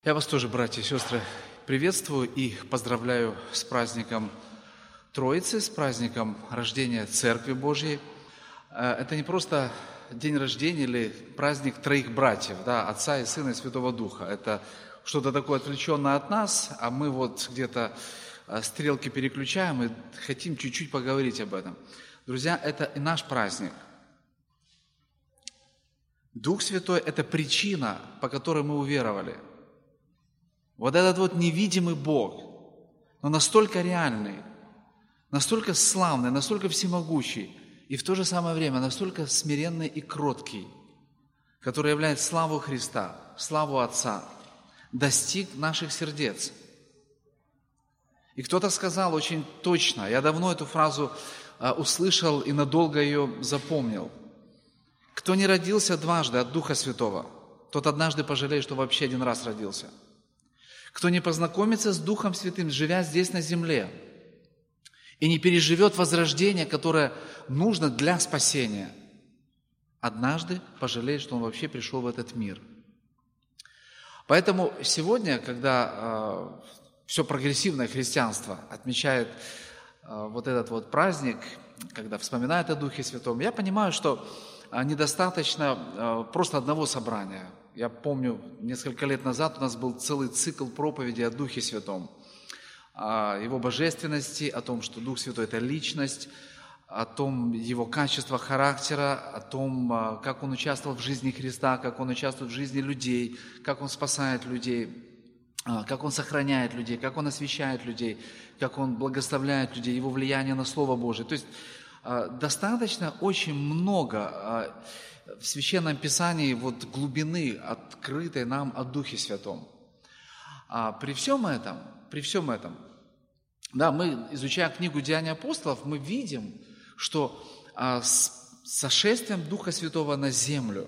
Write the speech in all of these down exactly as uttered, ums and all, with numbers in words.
Я вас тоже, братья и сестры, приветствую и поздравляю с праздником Троицы, с праздником рождения Церкви Божьей. Это не просто день рождения или праздник троих братьев, да, Отца и Сына и Святого Духа. Это что-то такое отвлеченное от нас, а мы вот где-то стрелки переключаем и хотим чуть-чуть поговорить об этом. Друзья, это и наш праздник. Дух Святой – это причина, по которой мы уверовали. Вот этот вот невидимый Бог, но настолько реальный, настолько славный, настолько всемогущий, и в то же самое время настолько смиренный и кроткий, который является славу Христа, славу Отца, достиг наших сердец. И кто-то сказал очень точно, я давно эту фразу а, услышал и надолго ее запомнил. Кто не родился дважды от Духа Святого, тот однажды пожалеет, что вообще один раз родился. Кто не познакомится с Духом Святым, живя здесь на земле, и не переживет возрождение, которое нужно для спасения, однажды пожалеет, что он вообще пришел в этот мир. Поэтому сегодня, когда э, все прогрессивное христианство отмечает э, вот этот вот праздник, когда вспоминает о Духе Святом, я понимаю, что э, недостаточно э, просто одного собрания. Я помню, несколько лет назад у нас был целый цикл проповедей о Духе Святом, о Его божественности, о том, что Дух Святой – это личность, о том Его качества характера, о том, как Он участвовал в жизни Христа, как Он участвует в жизни людей, как Он спасает людей, как Он сохраняет людей, как Он освящает людей, как Он благословляет людей, Его влияние на Слово Божие. То есть достаточно очень много в Священном Писании вот глубины, открытой нам о Духе Святом. А при всем этом, при всем этом, да, мы, изучая книгу «Деяния апостолов», мы видим, что а, с сошествием Духа Святого на землю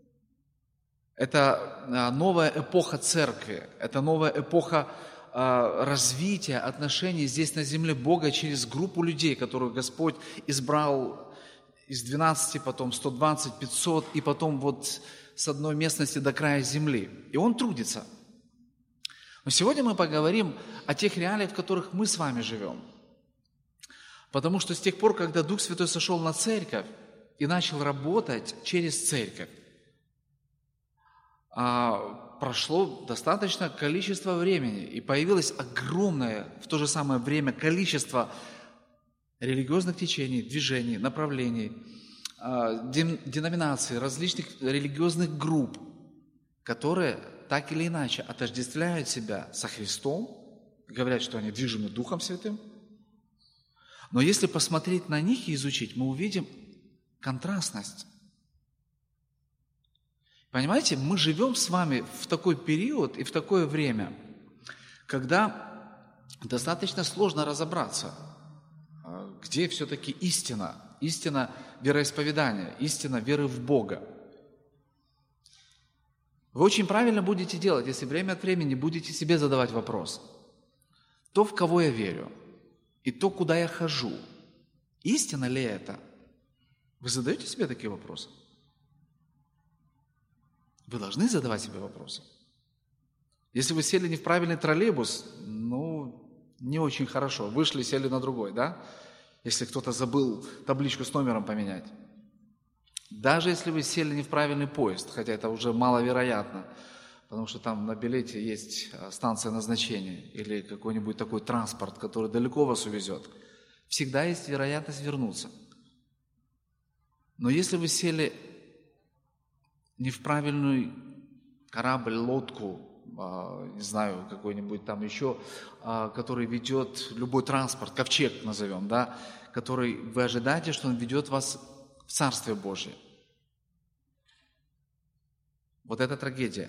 это а, новая эпоха Церкви, это новая эпоха а, развития отношений здесь на земле Бога через группу людей, которых Господь избрал из двенадцати, потом сто двадцать, пятьсот, и потом вот с одной местности до края земли. И Он трудится. Но сегодня мы поговорим о тех реалиях, в которых мы с вами живем. Потому что с тех пор, когда Дух Святой сошел на церковь и начал работать через церковь, прошло достаточное количество времени, и появилось огромное в то же самое время количество религиозных течений, движений, направлений, деноминаций, различных религиозных групп, которые так или иначе отождествляют себя со Христом, говорят, что они движимы Духом Святым. Но если посмотреть на них и изучить, мы увидим контрастность. Понимаете, мы живем с вами в такой период и в такое время, когда достаточно сложно разобраться, где все-таки истина, истина вероисповедания, истина веры в Бога. Вы очень правильно будете делать, если время от времени будете себе задавать вопрос. То, в кого я верю, и то, куда я хожу, истина ли это? Вы задаете себе такие вопросы? Вы должны задавать себе вопросы. Если вы сели не в правильный троллейбус, ну, не очень хорошо. Вышли, сели на другой, да? Если кто-то забыл табличку с номером поменять. Даже если вы сели не в правильный поезд, хотя это уже маловероятно, потому что там на билете есть станция назначения или какой-нибудь такой транспорт, который далеко вас увезет, всегда есть вероятность вернуться. Но если вы сели не в правильный корабль, лодку, не знаю, какой-нибудь там еще, который ведет любой транспорт, ковчег назовем, да, который вы ожидаете, что он ведет вас в Царствие Божие. Вот это трагедия.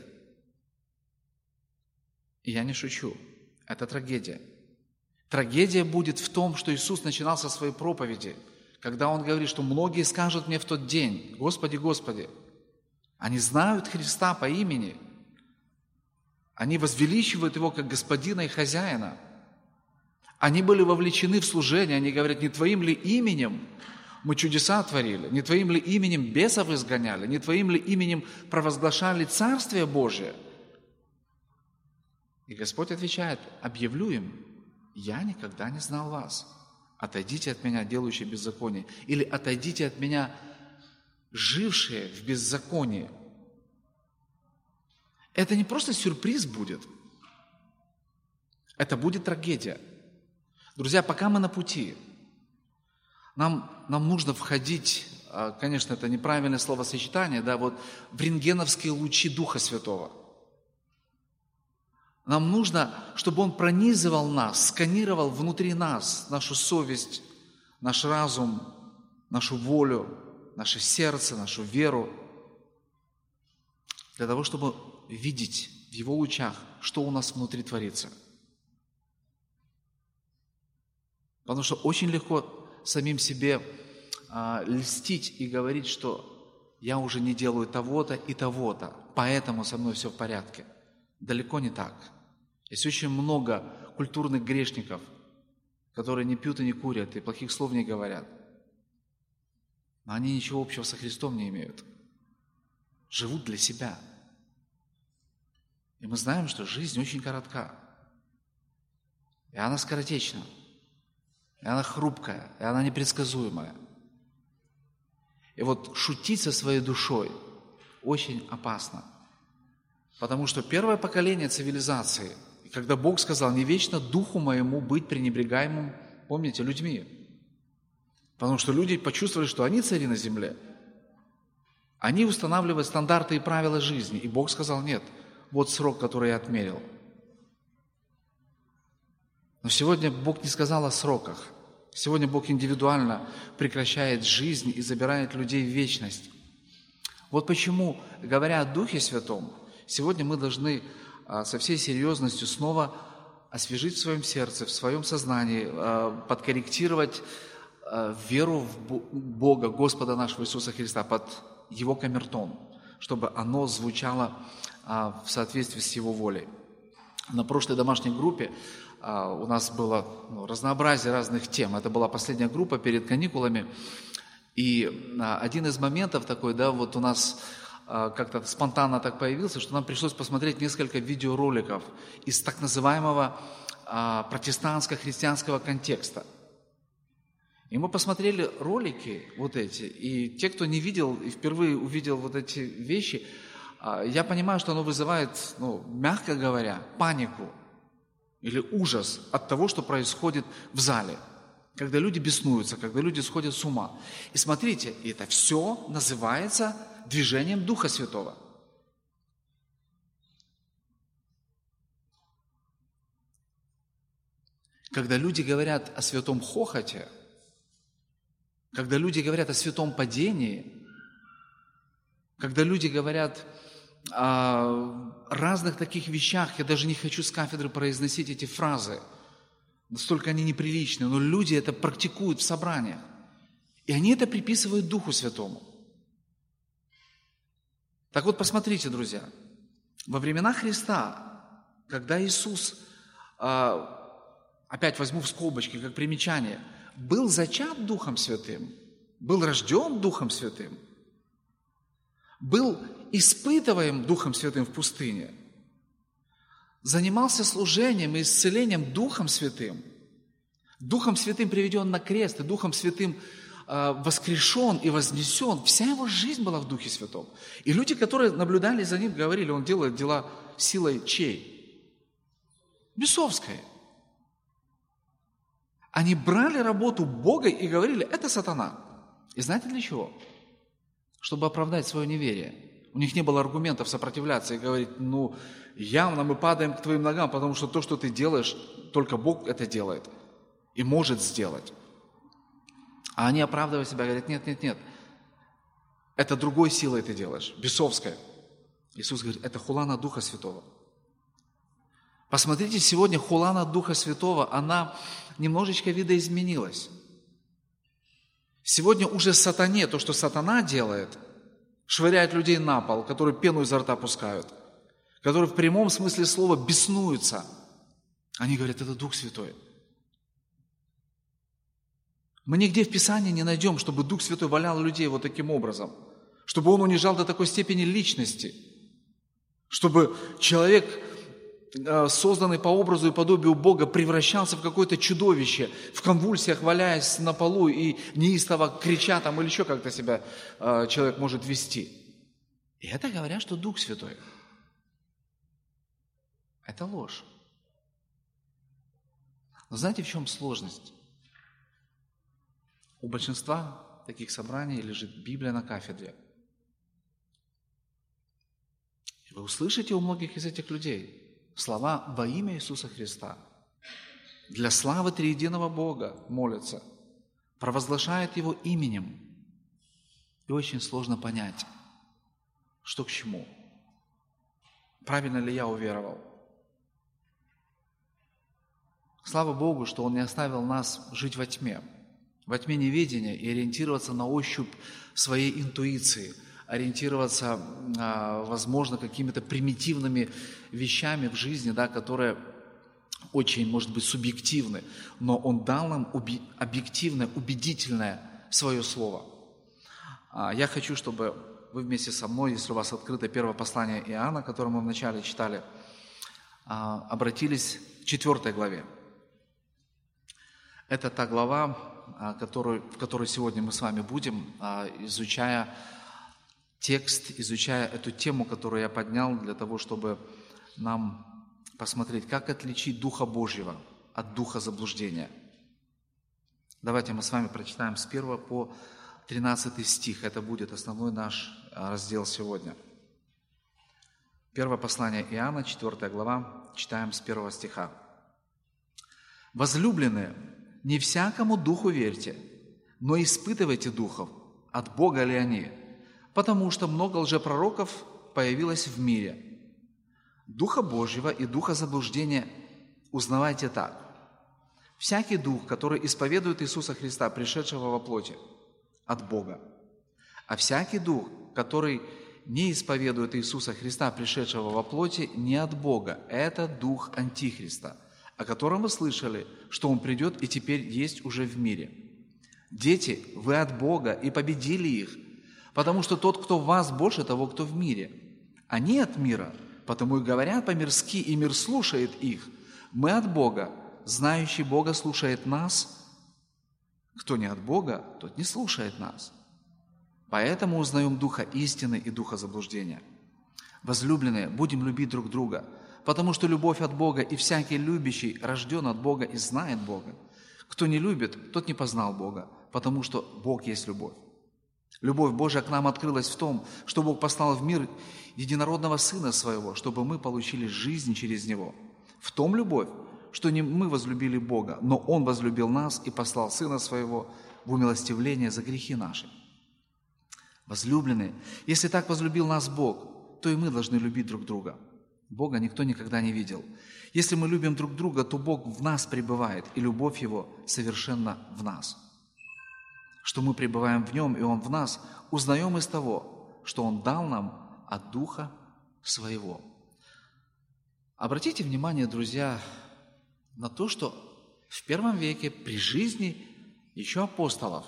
И я не шучу. Это трагедия. Трагедия будет в том, что Иисус начинал со своей проповеди, когда Он говорит, что многие скажут мне в тот день: «Господи, Господи». Они знают Христа по имени. Они возвеличивают Его как Господина и Хозяина. Они были вовлечены в служение. Они говорят: не Твоим ли именем мы чудеса творили, не Твоим ли именем бесов изгоняли, не Твоим ли именем провозглашали Царствие Божие? И Господь отвечает: объявлю им: я никогда не знал вас. Отойдите от меня, делающие беззаконие. Или отойдите от меня, жившие в беззаконии. Это не просто сюрприз будет. Это будет трагедия. Друзья, пока мы на пути, нам, нам нужно входить, конечно, это неправильное словосочетание, да, вот в рентгеновские лучи Духа Святого. Нам нужно, чтобы Он пронизывал нас, сканировал внутри нас нашу совесть, наш разум, нашу волю, наше сердце, нашу веру, для того, чтобы видеть в Его лучах, что у нас внутри творится. Потому что очень легко самим себе а, льстить и говорить, что я уже не делаю того-то и того-то, поэтому со мной все в порядке. Далеко не так. Есть очень много культурных грешников, которые не пьют и не курят, и плохих слов не говорят. Но они ничего общего со Христом не имеют. Живут для себя. И мы знаем, что жизнь очень коротка. И она скоротечна. И она хрупкая, и она непредсказуемая. И вот шутить со своей душой очень опасно. Потому что первое поколение цивилизации, когда Бог сказал: не вечно духу моему быть пренебрегаемым, помните, людьми. Потому что люди почувствовали, что они цари на земле. Они устанавливают стандарты и правила жизни. И Бог сказал: нет, вот срок, который я отмерил. Но сегодня Бог не сказал о сроках. Сегодня Бог индивидуально прекращает жизнь и забирает людей в вечность. Вот почему, говоря о Духе Святом, сегодня мы должны со всей серьезностью снова освежить в своем сердце, в своем сознании, подкорректировать веру в Бога, Господа нашего Иисуса Христа, под Его камертон, чтобы оно звучало в соответствии с Его волей. На прошлой домашней группе у нас было ну, разнообразие разных тем. Это была последняя группа перед каникулами. И один из моментов такой, да, вот у нас как-то спонтанно так появился, что нам пришлось посмотреть несколько видеороликов из так называемого протестантско-христианского контекста. И мы посмотрели ролики вот эти, и те, кто не видел и впервые увидел вот эти вещи, я понимаю, что оно вызывает, ну, мягко говоря, панику или ужас от того, что происходит в зале, когда люди беснуются, когда люди сходят с ума. И смотрите, это все называется движением Духа Святого. Когда люди говорят о святом хохоте, когда люди говорят о святом падении, когда люди говорят о разных таких вещах, я даже не хочу с кафедры произносить эти фразы, настолько они неприличны, но люди это практикуют в собраниях, и они это приписывают Духу Святому. Так вот, посмотрите, друзья, во времена Христа, когда Иисус, опять возьму в скобочки, как примечание, был зачат Духом Святым, был рожден Духом Святым, был испытываем Духом Святым в пустыне, занимался служением и исцелением Духом Святым, Духом Святым приведен на крест, и Духом Святым э, воскрешен и вознесен. Вся его жизнь была в Духе Святом. И люди, которые наблюдали за ним, говорили: он делает дела силой чьей? Бесовской. Они брали работу Бога и говорили: это сатана. И знаете для чего? Чтобы оправдать свое неверие. У них не было аргументов сопротивляться и говорить: ну, явно мы падаем к твоим ногам, потому что то, что ты делаешь, только Бог это делает и может сделать. А они, оправдывая себя, говорят: нет, нет, нет, это другой силой ты делаешь, бесовской. Иисус говорит: это хулана Духа Святого. Посмотрите, сегодня хулана Духа Святого, она немножечко видоизменилась. Сегодня уже сатане, то, что сатана делает, швыряет людей на пол, которые пену изо рта пускают, которые в прямом смысле слова беснуются. Они говорят: это Дух Святой. Мы нигде в Писании не найдем, чтобы Дух Святой валял людей вот таким образом, чтобы Он унижал до такой степени личности, чтобы человек созданный по образу и подобию Бога, превращался в какое-то чудовище, в конвульсиях валяясь на полу и неистово крича там или еще как-то себя человек может вести. И это говорят, что Дух Святой. Это ложь. Но знаете, в чем сложность? У большинства таких собраний лежит Библия на кафедре. И вы услышите у многих из этих людей слова во имя Иисуса Христа. Для славы триединого Бога молятся, провозглашают Его именем. И очень сложно понять, что к чему. Правильно ли я уверовал? Слава Богу, что Он не оставил нас жить во тьме, во тьме неведения и ориентироваться на ощупь своей интуиции, ориентироваться, возможно, какими-то примитивными вещами в жизни, да, которые очень, может быть, субъективны, но Он дал нам объективное, убедительное свое слово. Я хочу, чтобы вы вместе со мной, если у вас открыто первое послание Иоанна, которое мы вначале читали, обратились к четвертой главе. Это та глава, которую, в которой сегодня мы с вами будем, изучая текст, изучая эту тему, которую я поднял для того, чтобы нам посмотреть, как отличить Духа Божьего от Духа заблуждения. Давайте мы с вами прочитаем с первого по тринадцатый стих. Это будет основной наш раздел сегодня. Первое послание Иоанна, четвёртая глава, читаем с первого стиха. «Возлюбленные, не всякому духу верьте, но испытывайте духов, от Бога ли они, потому что много лжепророков появилось в мире. Духа Божьего и духа заблуждения узнавайте так. Всякий дух, который исповедует Иисуса Христа, пришедшего во плоти, от Бога. А всякий дух, который не исповедует Иисуса Христа, пришедшего во плоти, не от Бога. Это дух Антихриста, о котором вы слышали, что он придет и теперь есть уже в мире. Дети, вы от Бога и победили их, потому что тот, кто в вас, больше того, кто в мире. Они от мира, потому и говорят по-мирски, и мир слушает их. Мы от Бога, знающий Бога слушает нас. Кто не от Бога, тот не слушает нас. Поэтому узнаем духа истины и духа заблуждения. Возлюбленные, будем любить друг друга, потому что любовь от Бога, и всякий любящий рожден от Бога и знает Бога. Кто не любит, тот не познал Бога, потому что Бог есть любовь. Любовь Божия к нам открылась в том, что Бог послал в мир единородного Сына Своего, чтобы мы получили жизнь через Него. В том любовь, что не мы возлюбили Бога, но Он возлюбил нас и послал Сына Своего в умилостивление за грехи наши. Возлюбленные, если так возлюбил нас Бог, то и мы должны любить друг друга. Бога никто никогда не видел. Если мы любим друг друга, то Бог в нас пребывает, и любовь Его совершенно в нас. Что мы пребываем в Нем, и Он в нас, узнаем из того, что Он дал нам от Духа Своего. Обратите внимание, друзья, на то, что в первом веке при жизни еще апостолов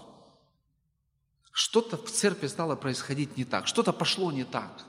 что-то в церкви стало происходить не так, что-то пошло не так.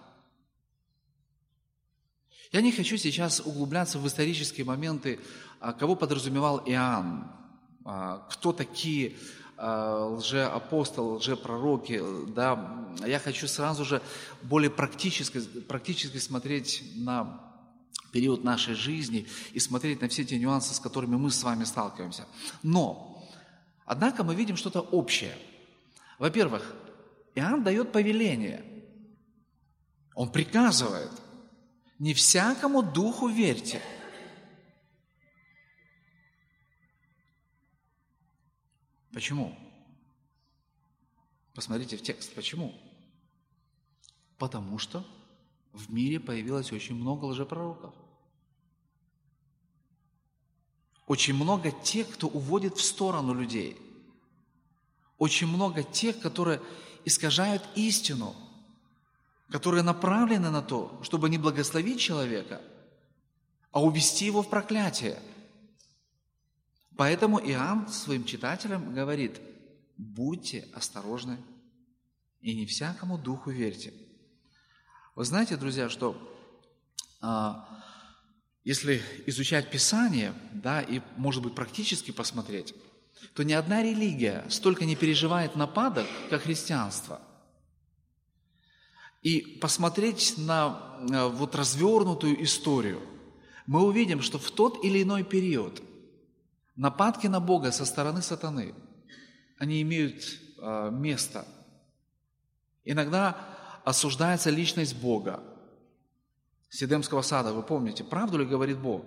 Я не хочу сейчас углубляться в исторические моменты, кого подразумевал Иоанн, кто такие лжеапостолы, лжепророки. Да. Я хочу сразу же более практически, практически смотреть на период нашей жизни и смотреть на все те нюансы, с которыми мы с вами сталкиваемся. Но, однако, мы видим что-то общее. Во-первых, Иоанн дает повеление. Он приказывает: не всякому духу верьте. Почему? Посмотрите в текст. Почему? Потому что в мире появилось очень много лжепророков. Очень много тех, кто уводит в сторону людей. Очень много тех, которые искажают истину, которые направлены на то, чтобы не благословить человека, а увести его в проклятие. Поэтому Иоанн своим читателям говорит: будьте осторожны и не всякому духу верьте. Вы знаете, друзья, что а, Если изучать Писание, да, и, может быть, практически посмотреть, то ни одна религия столько не переживает нападок, как христианство. И посмотреть на вот развернутую историю, мы увидим, что в тот или иной период нападки на Бога со стороны сатаны, они имеют э, место. Иногда осуждается личность Бога. С Эдемского сада, вы помните, правду ли говорит Бог?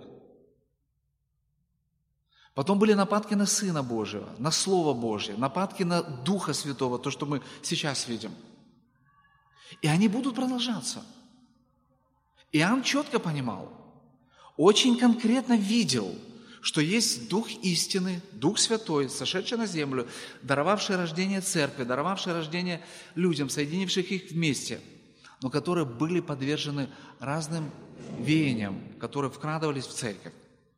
Потом были нападки на Сына Божьего, на Слово Божье, нападки на Духа Святого, то, что мы сейчас видим. И они будут продолжаться. Иоанн четко понимал, очень конкретно видел, что есть Дух истины, Дух Святой, сошедший на землю, даровавший рождение церкви, даровавший рождение людям, соединивших их вместе, но которые были подвержены разным веяниям, которые вкрадывались в церковь.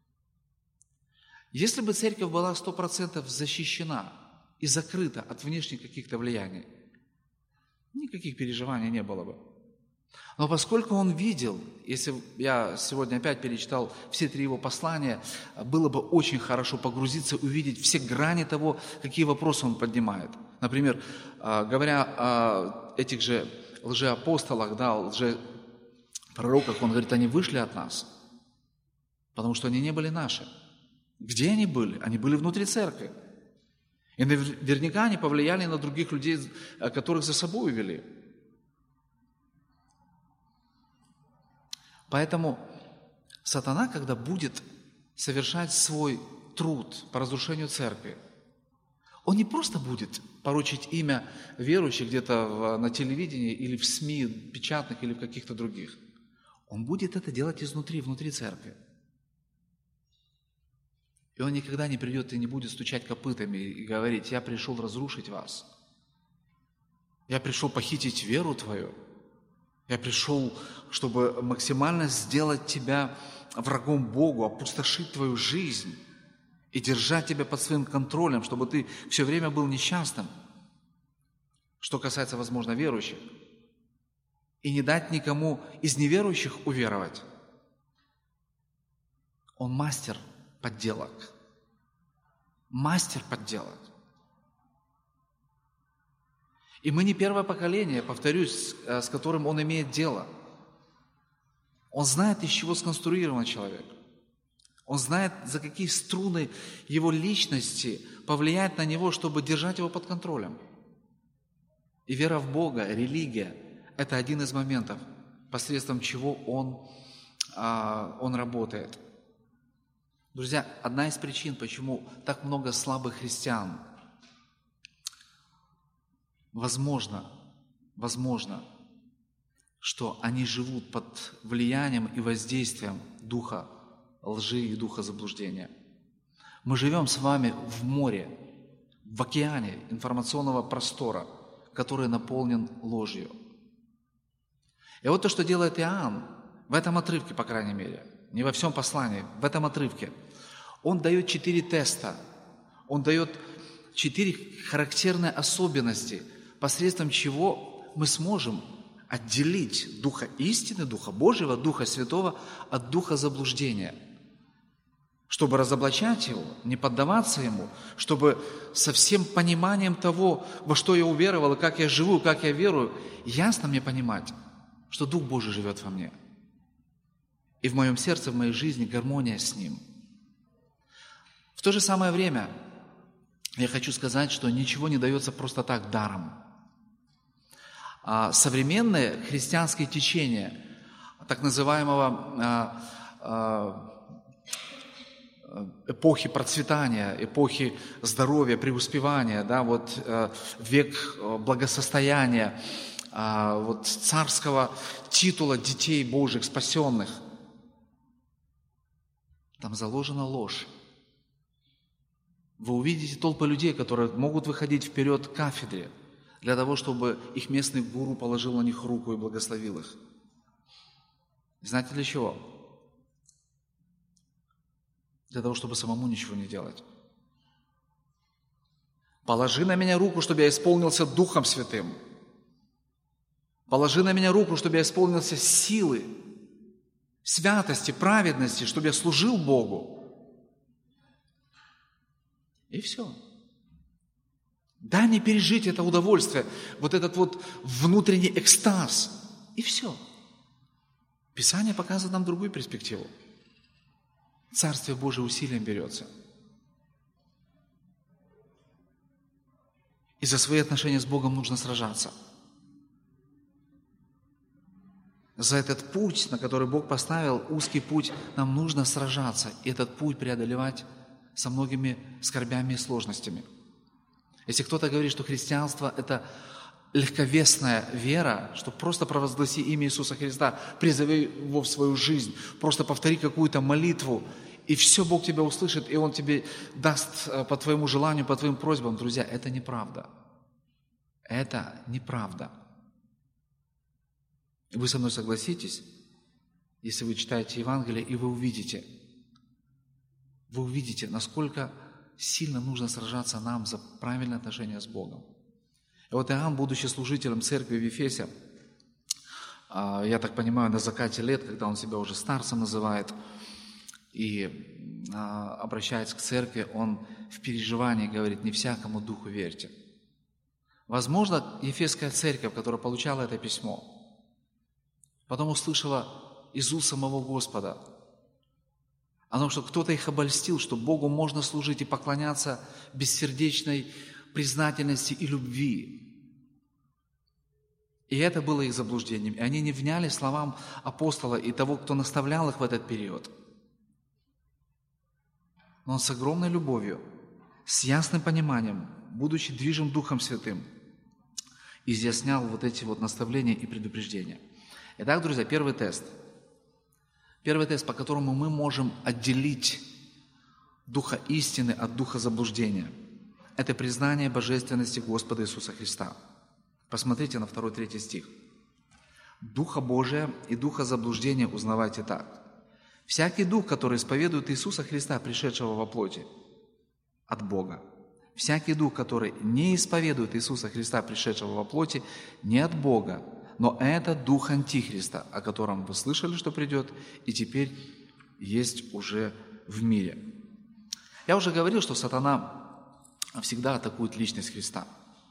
Если бы церковь была сто процентов защищена и закрыта от внешних каких-то влияний, никаких переживаний не было бы. Но поскольку он видел, если я сегодня опять перечитал все три его послания, было бы очень хорошо погрузиться, увидеть все грани того, какие вопросы он поднимает. Например, говоря о этих же лжеапостолах, да, лжепророках, он говорит, они вышли от нас, потому что они не были наши. Где они были? Они были внутри церкви. И наверняка они повлияли на других людей, которых за собой вели. Поэтому сатана, когда будет совершать свой труд по разрушению церкви, он не просто будет порочить имя верующих где-то на телевидении или в СМИ печатных или в каких-то других. Он будет это делать изнутри, внутри церкви. И он никогда не придет и не будет стучать копытами и говорить, я пришел разрушить вас. Я пришел похитить веру твою. Я пришел, чтобы максимально сделать тебя врагом Богу, опустошить твою жизнь и держать тебя под своим контролем, чтобы ты все время был несчастным, что касается, возможно, верующих, и не дать никому из неверующих уверовать. Он мастер подделок. Мастер подделок. И мы не первое поколение, повторюсь, с которым он имеет дело. Он знает, из чего сконструирован человек. Он знает, за какие струны его личности повлиять на него, чтобы держать его под контролем. И вера в Бога, религия – это один из моментов, посредством чего он, он работает. Друзья, одна из причин, почему так много слабых христиан, возможно, возможно, что они живут под влиянием и воздействием духа лжи и духа заблуждения. Мы живем с вами в море, в океане информационного простора, который наполнен ложью. И вот то, что делает Иоанн, в этом отрывке, по крайней мере, не во всем послании, в этом отрывке, он дает четыре теста, он дает четыре характерные особенности, посредством чего мы сможем отделить Духа истины, Духа Божьего, Духа Святого от Духа заблуждения, чтобы разоблачать его, не поддаваться ему, чтобы со всем пониманием того, во что я уверовал и как я живу, как я верую, ясно мне понимать, что Дух Божий живет во мне. И в моем сердце, в моей жизни гармония с Ним. В то же самое время я хочу сказать, что ничего не дается просто так даром. Современные христианские течения, так называемого эпохи процветания, эпохи здоровья, преуспевания, да, вот век благосостояния, вот царского титула детей Божьих, спасенных, там заложена ложь. Вы увидите толпы людей, которые могут выходить вперед к кафедре для того, чтобы их местный гуру положил на них руку и благословил их. Знаете для чего? Для того, чтобы самому ничего не делать. Положи на меня руку, чтобы я исполнился Духом Святым. Положи на меня руку, чтобы я исполнился силы. святости, праведности, чтобы я служил Богу. И все. Дай мне пережить это удовольствие, вот этот вот внутренний экстаз. И все. Писание показывает нам другую перспективу. Царствие Божие усилием берется. И за свои отношения с Богом нужно сражаться. За этот путь, на который Бог поставил, узкий путь, нам нужно сражаться. И этот путь преодолевать со многими скорбями и сложностями. Если кто-то говорит, что христианство – это легковесная вера, что просто провозгласи имя Иисуса Христа, призови Его в свою жизнь, просто повтори какую-то молитву, и все, Бог тебя услышит, и Он тебе даст по твоему желанию, по твоим просьбам. Друзья, это неправда. Это неправда. Вы со мной согласитесь, если вы читаете Евангелие, и вы увидите, вы увидите, насколько сильно нужно сражаться нам за правильное отношение с Богом. И вот Иоанн, будучи служителем церкви в Ефесе, я так понимаю, на закате лет, когда он себя уже старцем называет и обращается к церкви, он в переживании говорит: «Не всякому духу верьте». Возможно, Ефесская церковь, которая получала это письмо, потом услышала из уст самого Господа о том, что кто-то их обольстил, что Богу можно служить и поклоняться бессердечной признательности и любви. И это было их заблуждением. И они не вняли словам апостола и того, кто наставлял их в этот период. Но он с огромной любовью, с ясным пониманием, будучи движим Духом Святым, изъяснял вот эти вот наставления и предупреждения. Итак, друзья, первый тест. Первый тест, по которому мы можем отделить духа истины от духа заблуждения, это признание божественности Господа Иисуса Христа. Посмотрите на второй, третий стих. «Духа Божия и духа заблуждения узнавайте так. Всякий дух, который исповедует Иисуса Христа, пришедшего во плоти, от Бога. Всякий дух, который не исповедует Иисуса Христа, пришедшего во плоти, не от Бога, но это дух Антихриста, о котором вы слышали, что придет, и теперь есть уже в мире». Я уже говорил, что сатана всегда атакует личность Христа.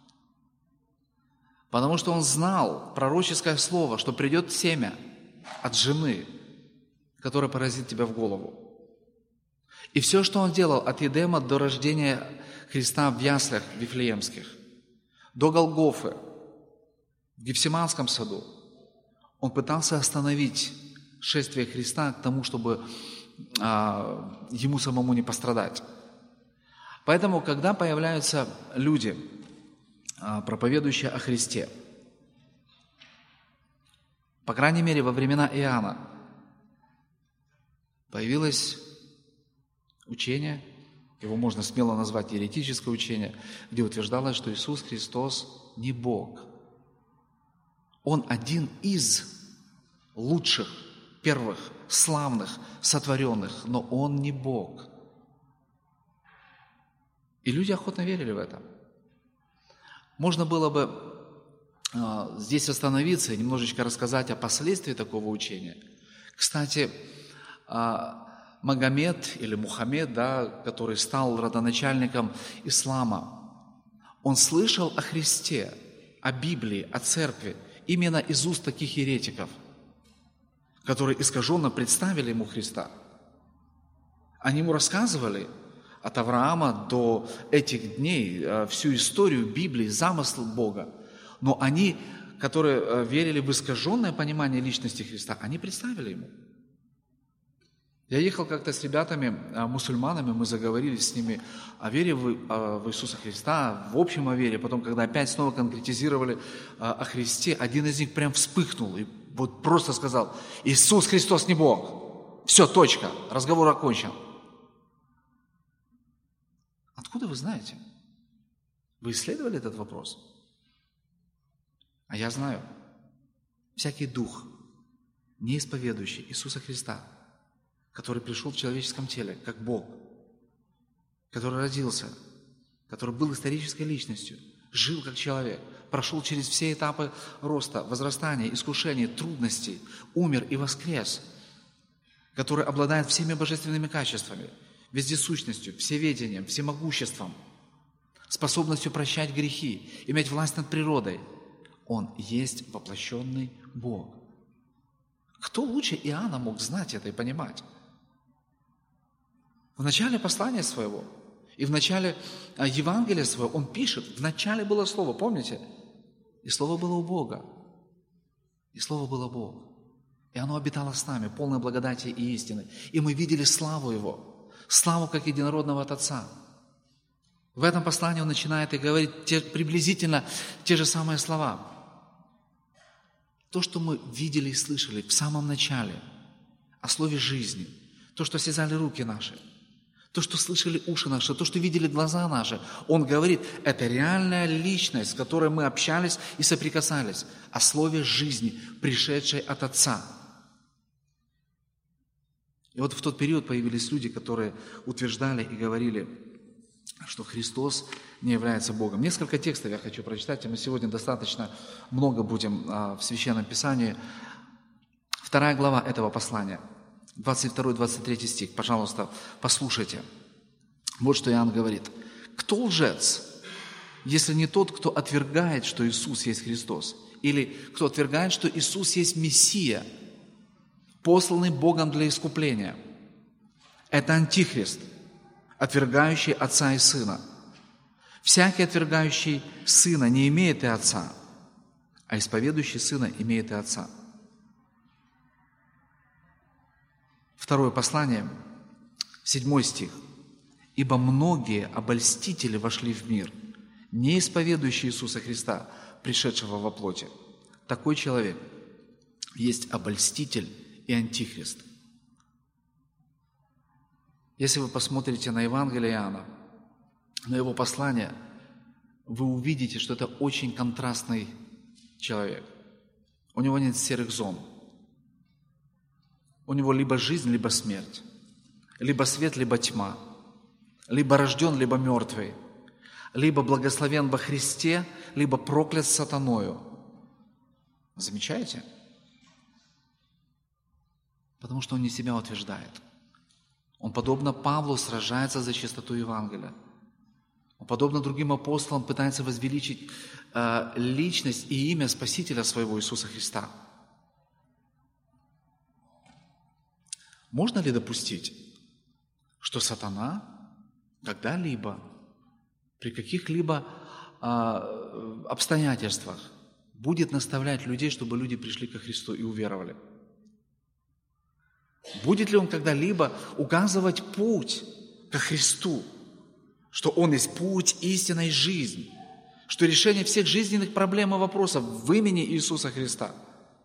Потому что он знал пророческое слово, что придет семя от жены, которое поразит тебя в голову. И все, что он делал от Едема до рождения Христа в яслях вифлеемских, до Голгофы, в Гефсиманском саду, он пытался остановить шествие Христа к тому, чтобы а, ему самому не пострадать. Поэтому, когда появляются люди, а, проповедующие о Христе, по крайней мере, во времена Иоанна, появилось учение, его можно смело назвать еретическое учение, где утверждалось, что Иисус Христос не Бог. Он один из лучших, первых, славных, сотворенных, но Он не Бог. И люди охотно верили в это. Можно было бы э, здесь остановиться и немножечко рассказать о последствии такого учения. Кстати, э, Магомед или Мухаммед, да, который стал родоначальником ислама, он слышал о Христе, о Библии, о церкви именно из уст таких еретиков, которые искаженно представили ему Христа. Они ему рассказывали от Авраама до этих дней всю историю Библии, замысл Бога. Но они, которые верили в искаженное понимание личности Христа, они представили ему. Я ехал как-то с ребятами, мусульманами, мы заговорили с ними о вере в, в Иисуса Христа, в общем о вере. Потом, когда опять снова конкретизировали о Христе, один из них прям вспыхнул и вот просто сказал: «Иисус Христос не Бог». Все, точка, разговор окончен. Откуда вы знаете? Вы исследовали этот вопрос? А я знаю. Всякий дух, не исповедующий Иисуса Христа, который пришел в человеческом теле, как Бог, который родился, который был исторической личностью, жил как человек, прошел через все этапы роста, возрастания, искушений, трудностей, умер и воскрес. который обладает всеми божественными качествами, вездесущностью, всеведением, всемогуществом, способностью прощать грехи, иметь власть над природой. Он есть воплощенный Бог. Кто лучше Иоанна мог знать это и понимать? В начале послания своего и в начале Евангелия своего он пишет, в начале было Слово, помните? И Слово было у Бога. И Слово было Бог. И оно обитало с нами, полной благодати и истины. И мы видели славу Его, славу как единородного от Отца. В этом послании он начинает и говорит те, приблизительно те же самые слова. То, что мы видели и слышали в самом начале, о слове жизни, то, что осязали руки наши, то, что слышали уши наши, то, что видели глаза наши, он говорит, это реальная личность, с которой мы общались и соприкасались, о слове жизни, пришедшей от Отца. И вот в тот период появились люди, которые утверждали и говорили, что Христос не является Богом. Несколько текстов я хочу прочитать, и мы сегодня достаточно много будем а, в Священном Писании. Вторая глава этого послания, двадцать второй двадцать третий стих. Пожалуйста, послушайте. Вот что Иоанн говорит. «Кто лжец, если не тот, кто отвергает, что Иисус есть Христос? Или кто отвергает, что Иисус есть Мессия, посланный Богом для искупления? Это Антихрист, отвергающий Отца и Сына. Всякий, отвергающий Сына, не имеет и Отца, а исповедующий Сына имеет и Отца». Второе послание, седьмой стих. «Ибо многие обольстители вошли в мир, не исповедующие Иисуса Христа, пришедшего во плоти. Такой человек есть обольститель и антихрист». Если вы посмотрите на Евангелие Иоанна, на его послание, вы увидите, что это очень контрастный человек. У него нет серых зон. У него либо жизнь, либо смерть, либо свет, либо тьма, либо рожден, либо мертвый, либо благословен во Христе, либо проклят сатаною. Замечаете? Потому что он не себя утверждает. Он, подобно Павлу, сражается за чистоту Евангелия. Он, подобно другим апостолам, пытается возвеличить э, личность и имя Спасителя своего Иисуса Христа. Можно ли допустить, что сатана когда-либо, при каких-либо э, обстоятельствах будет наставлять людей, чтобы люди пришли ко Христу и уверовали? Будет ли он когда-либо указывать путь ко Христу, что Он есть путь, истина и жизнь, что решение всех жизненных проблем и вопросов в имени Иисуса Христа?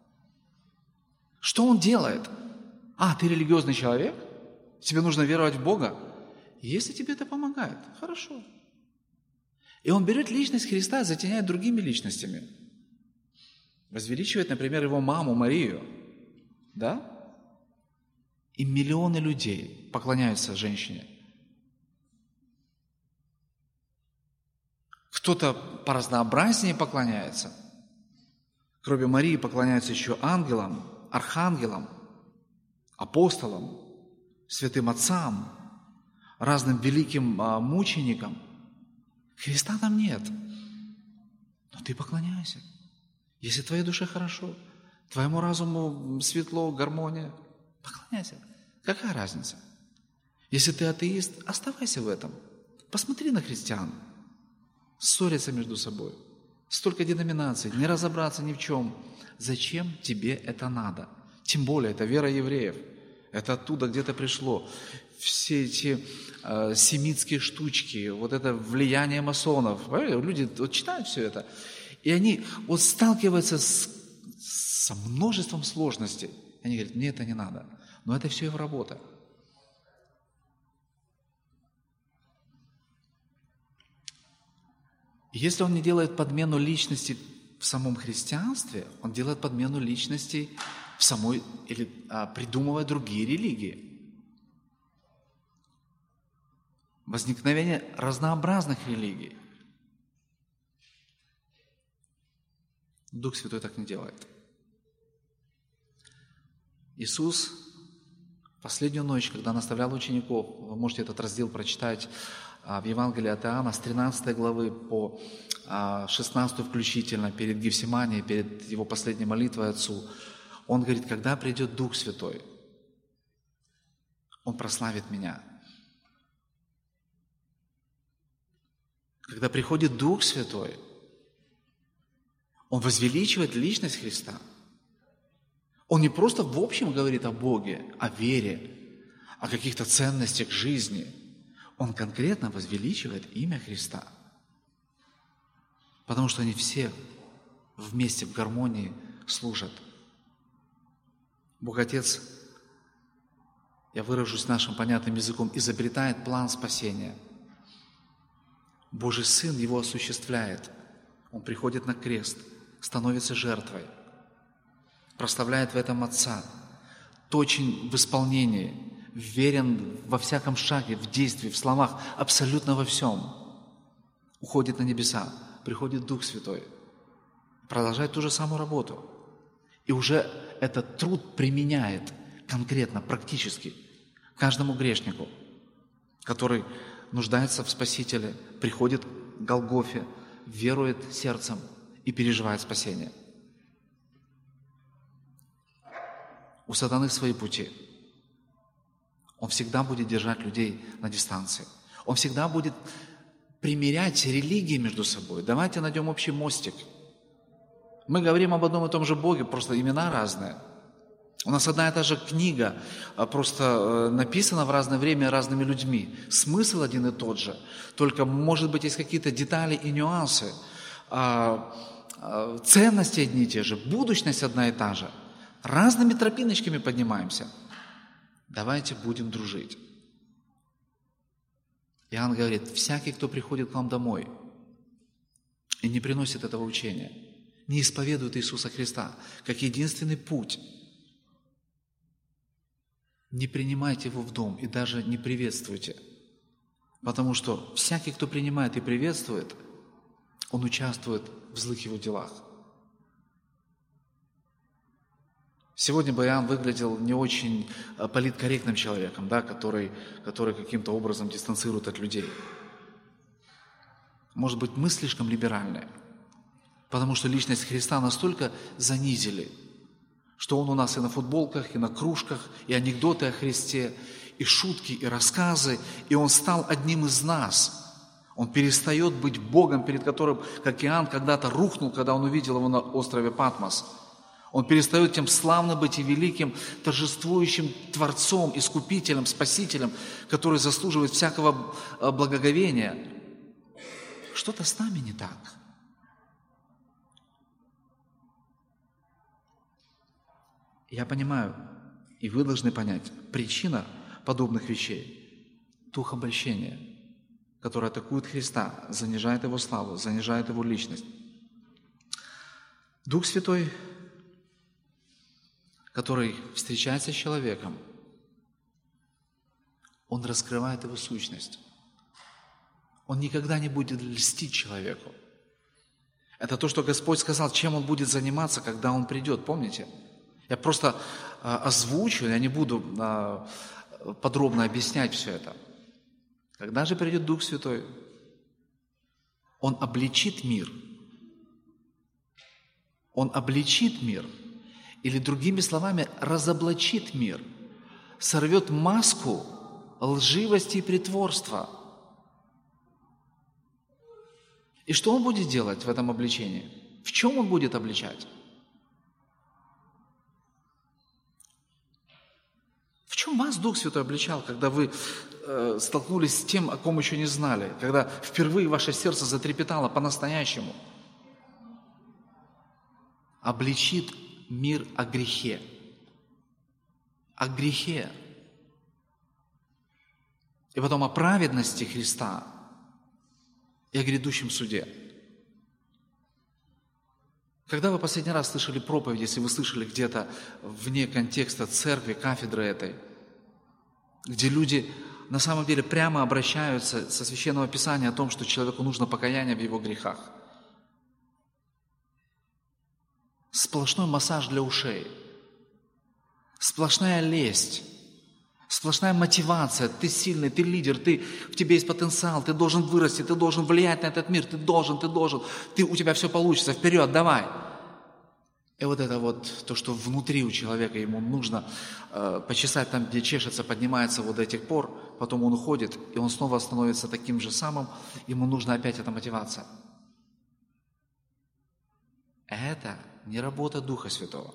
Что Он делает? А, ты религиозный человек? Тебе нужно веровать в Бога? Если тебе это помогает, хорошо. И Он берет личность Христа, затеняет другими личностями. Возвеличивает, например, Его маму Марию. Да? И миллионы людей поклоняются женщине. Кто-то по разнообразнее поклоняется. Кроме Марии поклоняются еще ангелам, архангелам, апостолам, святым отцам, разным великим а, мученикам. Христа там нет. Но ты поклоняйся. Если твоей душе хорошо, твоему разуму светло, гармония, поклоняйся. Какая разница? Если ты атеист, оставайся в этом. Посмотри на христиан. Ссорятся между собой. Столько деноминаций, не разобраться ни в чем. Зачем тебе это надо? Тем более, это вера евреев. Это оттуда где-то пришло. Все эти э, семитские штучки, вот это влияние масонов. Люди вот читают все это, и они вот сталкиваются с, со множеством сложностей. Они говорят, мне это не надо. Но это все его работа. Если он не делает подмену личности в самом христианстве, он делает подмену личности в самой, или а, придумывая другие религии. Возникновение разнообразных религий. Дух Святой так не делает. Иисус Последнюю ночь, когда наставлял учеников, вы можете этот раздел прочитать в Евангелии от Иоанна с тринадцатой главы по шестнадцатую включительно, перед Гефсиманией, перед его последней молитвой Отцу. Он говорит: когда придет Дух Святой, Он прославит меня. Когда приходит Дух Святой, Он возвеличивает личность Христа. Он не просто в общем говорит о Боге, о вере, о каких-то ценностях жизни. Он конкретно возвеличивает имя Христа. Потому что они все вместе в гармонии служат. Бог Отец, я выражусь нашим понятным языком, изобретает план спасения. Божий Сын его осуществляет. Он приходит на крест, становится жертвой, прославляет в этом Отца, точен в исполнении, верен во всяком шаге, в действии, в словах, абсолютно во всем. Уходит на небеса, приходит Дух Святой, продолжает ту же самую работу. И уже этот труд применяет конкретно, практически каждому грешнику, который нуждается в Спасителе, приходит к Голгофе, верует сердцем и переживает спасение. У сатаны свои пути. Он всегда будет держать людей на дистанции. Он всегда будет примирять религии между собой. Давайте найдем общий мостик. Мы говорим об одном и том же Боге, просто имена разные. У нас одна и та же книга, просто написана в разное время разными людьми. Смысл один и тот же, только, может быть, есть какие-то детали и нюансы. Ценности одни и те же, будущность одна и та же. Разными тропиночками поднимаемся. Давайте будем дружить. Иоанн говорит: всякий, кто приходит к вам домой и не приносит этого учения, не исповедует Иисуса Христа как единственный путь, не принимайте его в дом и даже не приветствуйте. Потому что всякий, кто принимает и приветствует, он участвует в злых его делах. Сегодня бы Иоанн выглядел не очень политкорректным человеком, да, который, который каким-то образом дистанцирует от людей. Может быть, мы слишком либеральны, потому что личность Христа настолько занизили, что Он у нас и на футболках, и на кружках, и анекдоты о Христе, и шутки, и рассказы, и Он стал одним из нас. Он перестает быть Богом, перед которым, как Иоанн когда-то рухнул, когда он увидел его на острове Патмос. Он перестает тем славно быть и великим, торжествующим Творцом, Искупителем, Спасителем, который заслуживает всякого благоговения. Что-то с нами не так. Я понимаю, и вы должны понять, причина подобных вещей – дух обольщения, который атакует Христа, занижает Его славу, занижает Его личность. Дух Святой, который встречается с человеком, Он раскрывает его сущность. Он никогда не будет льстить человеку. Это то, что Господь сказал, чем Он будет заниматься, когда Он придет, помните? Я просто э, озвучу, я не буду э, подробно объяснять все это. Когда же придет Дух Святой, Он обличит мир. Он обличит мир. Или другими словами, разоблачит мир. Сорвет маску лживости и притворства. И что Он будет делать в этом обличении? В чем Он будет обличать? В чем вас Дух Святой обличал, когда вы э, столкнулись с тем, о ком еще не знали, когда впервые ваше сердце затрепетало по-настоящему? Обличит мир о грехе. О грехе. И потом о праведности Христа и о грядущем суде. Когда вы последний раз слышали проповедь, если вы слышали где-то вне контекста церкви, кафедры этой, где люди на самом деле прямо обращаются со Священного Писания о том, что человеку нужно покаяние в его грехах? Сплошной массаж для ушей, сплошная лесть, Сплошная мотивация, ты сильный, ты лидер, ты, в тебе есть потенциал, ты должен вырасти, ты должен влиять на этот мир, ты должен, ты должен, ты, у тебя все получится, вперед, давай. И вот это вот, то, что внутри у человека, ему нужно э, почесать там, где чешется, поднимается вот до тех пор, потом он уходит, и он снова становится таким же самым, ему нужна опять эта мотивация. Это не работа Духа Святого.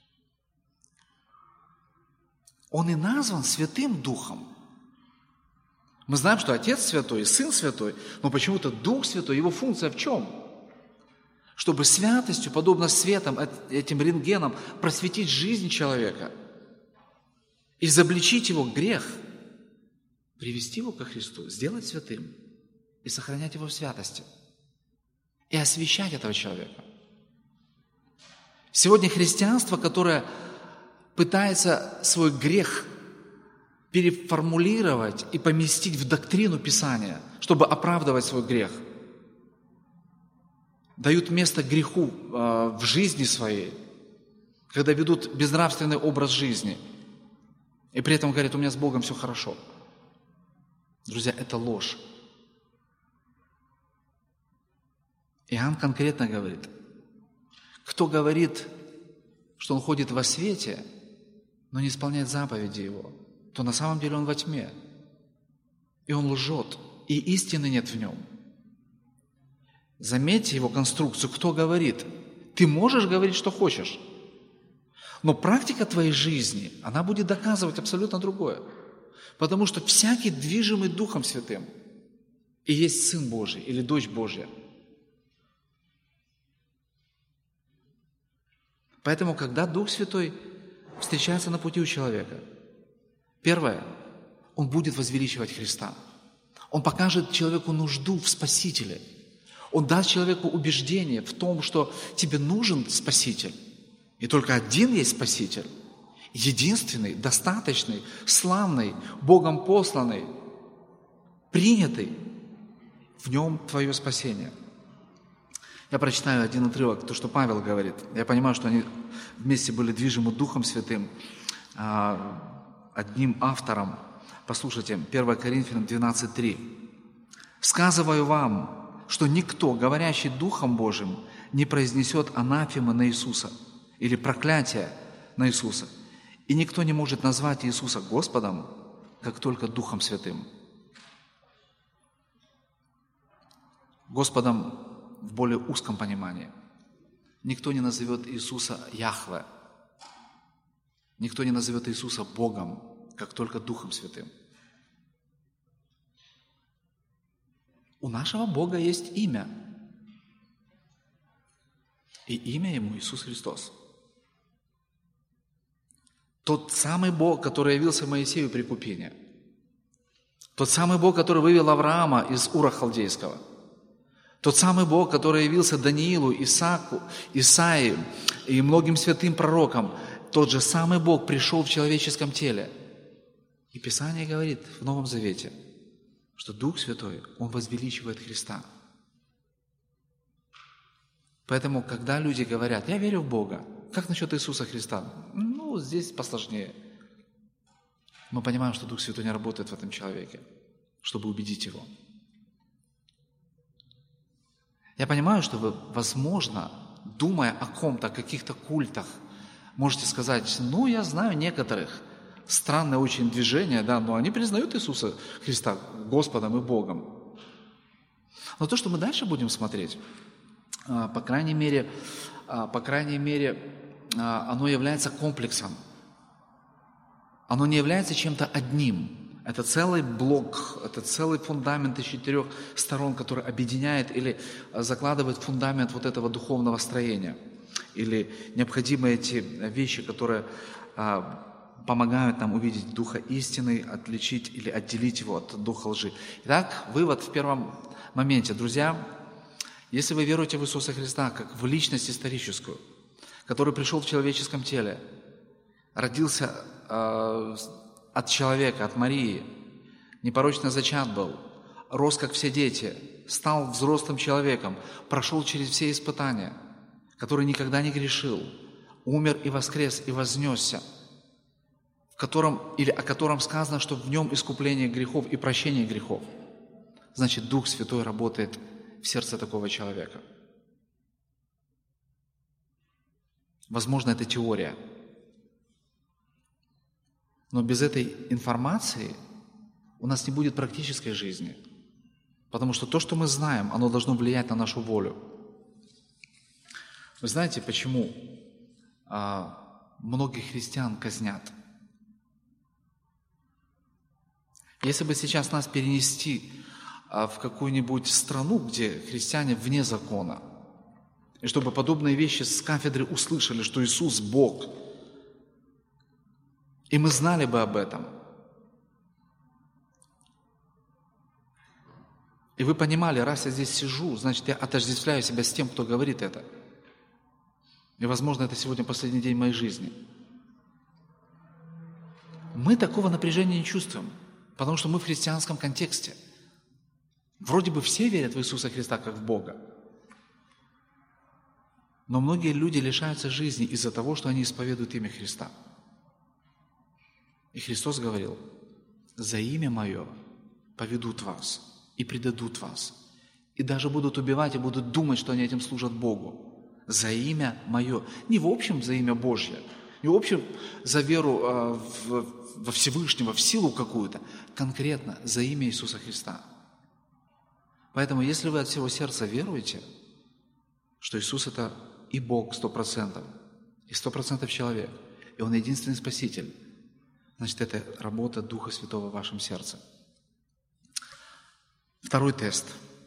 Он и назван Святым Духом. Мы знаем, что Отец Святой, Сын Святой, но почему-то Дух Святой, его функция в чем? Чтобы святостью, подобно светом, этим рентгеном, просветить жизнь человека, изобличить его грех, привести его ко Христу, сделать святым и сохранять его в святости, и освящать этого человека. Сегодня христианство, которое пытается свой грех переформулировать и поместить в доктрину Писания, чтобы оправдывать свой грех, дают место греху э, в жизни своей, когда ведут безнравственный образ жизни, и при этом говорят, у меня с Богом все хорошо. Друзья, это ложь. Иоанн конкретно говорит, кто говорит, что он ходит во свете, но не исполняет заповеди его, то на самом деле он во тьме. И он лжет, и истины нет в нем. Заметьте его конструкцию. Кто говорит? Ты можешь говорить, что хочешь, но практика твоей жизни, она будет доказывать абсолютно другое. Потому что всякий, движимый Духом Святым, и есть Сын Божий или Дочь Божья. Поэтому, когда Дух Святой встречается на пути у человека, первое, он будет возвеличивать Христа. Он покажет человеку нужду в Спасителе. Он даст человеку убеждение в том, что тебе нужен Спаситель. И только один есть Спаситель. Единственный, достаточный, славный, Богом посланный, принятый. В нем твое спасение. Я прочитаю один отрывок, то, что Павел говорит. Я понимаю, что они вместе были движимы Духом Святым, одним автором. Послушайте, первое Коринфянам двенадцать три. «Сказываю вам, что никто, говорящий Духом Божиим, не произнесет анафемы на Иисуса или проклятия на Иисуса. И никто не может назвать Иисуса Господом, как только Духом Святым». Господом в более узком понимании. Никто не назовет Иисуса Яхве. Никто не назовет Иисуса Богом, как только Духом Святым. У нашего Бога есть имя. И имя Ему Иисус Христос. Тот самый Бог, который явился Моисею при купине. Тот самый Бог, который вывел Авраама из Ура Халдейского. Тот самый Бог, который явился Даниилу, Исааку, Исаии и многим святым пророкам. Тот же самый Бог пришел в человеческом теле. И Писание говорит в Новом Завете, что Дух Святой, Он возвеличивает Христа. Поэтому, когда люди говорят, я верю в Бога, как насчет Иисуса Христа? Ну, здесь посложнее. Мы понимаем, что Дух Святой не работает в этом человеке, чтобы убедить его. Я понимаю, что вы, возможно, думая о ком-то, о каких-то культах, можете сказать, ну, я знаю некоторых, странное очень движение, да, но они признают Иисуса Христа Господом и Богом. Но то, что мы дальше будем смотреть, по крайней мере, по крайней мере, оно является комплексом. Оно не является чем-то одним. Это целый блок, это целый фундамент из четырех сторон, который объединяет или закладывает фундамент вот этого духовного строения. Или необходимые эти вещи, которые помогают нам увидеть Духа истины, отличить или отделить его от Духа лжи. Итак, вывод в первом моменте. Друзья, если вы веруете в Иисуса Христа как в личность историческую, который пришел в человеческом теле, родился э, от человека, от Марии, непорочно зачат был, рос, как все дети, стал взрослым человеком, прошел через все испытания, который никогда не грешил, умер и воскрес, и вознесся, котором, или о котором сказано, что в нем искупление грехов и прощение грехов, значит, Дух Святой работает в сердце такого человека. Возможно, это теория. Но без этой информации у нас не будет практической жизни. Потому что то, что мы знаем, оно должно влиять на нашу волю. Вы знаете, почему а, многих христиан казнят? Если бы сейчас нас перенести а, в какую-нибудь страну, где христиане вне закона, и чтобы подобные вещи с кафедры услышали, что Иисус – Бог, и мы знали бы об этом, и вы понимали, раз я здесь сижу, значит, я отождествляю себя с тем, кто говорит это. И, возможно, это сегодня последний день моей жизни. Мы такого напряжения не чувствуем, потому что мы в христианском контексте. Вроде бы все верят в Иисуса Христа как в Бога. Но многие люди лишаются жизни из-за того, что они исповедуют имя Христа. И Христос говорил: «За имя Мое поведут вас и предадут вас, и даже будут убивать и будут думать, что они этим служат Богу. За имя Мое». Не в общем за имя Божье, не в общем за веру э, в, во Всевышнего, в силу какую-то, конкретно за имя Иисуса Христа. Поэтому, если вы от всего сердца веруете, что Иисус – это и Бог сто процентов, и сто процентов человек, и Он единственный Спаситель, значит, это работа Духа Святого в вашем сердце. Второй тест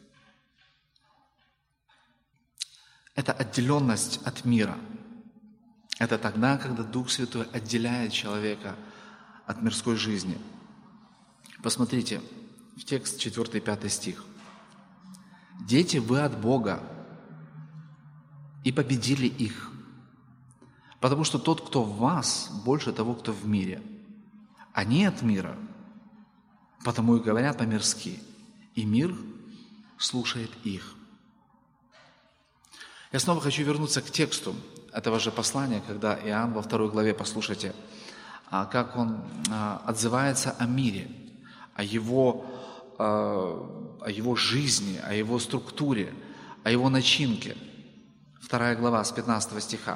– это отделенность от мира. Это тогда, когда Дух Святой отделяет человека от мирской жизни. Посмотрите в текст четвёртый и пятый стих. «Дети, вы от Бога, и победили их, потому что тот, кто в вас, больше того, кто в мире. Они от мира, потому и говорят по-мирски, и мир слушает их». Я снова хочу вернуться к тексту этого же послания, когда Иоанн во второй главе, послушайте, как он отзывается о мире, о его, о его жизни, о его структуре, о его начинке. Вторая глава, с пятнадцатого стиха.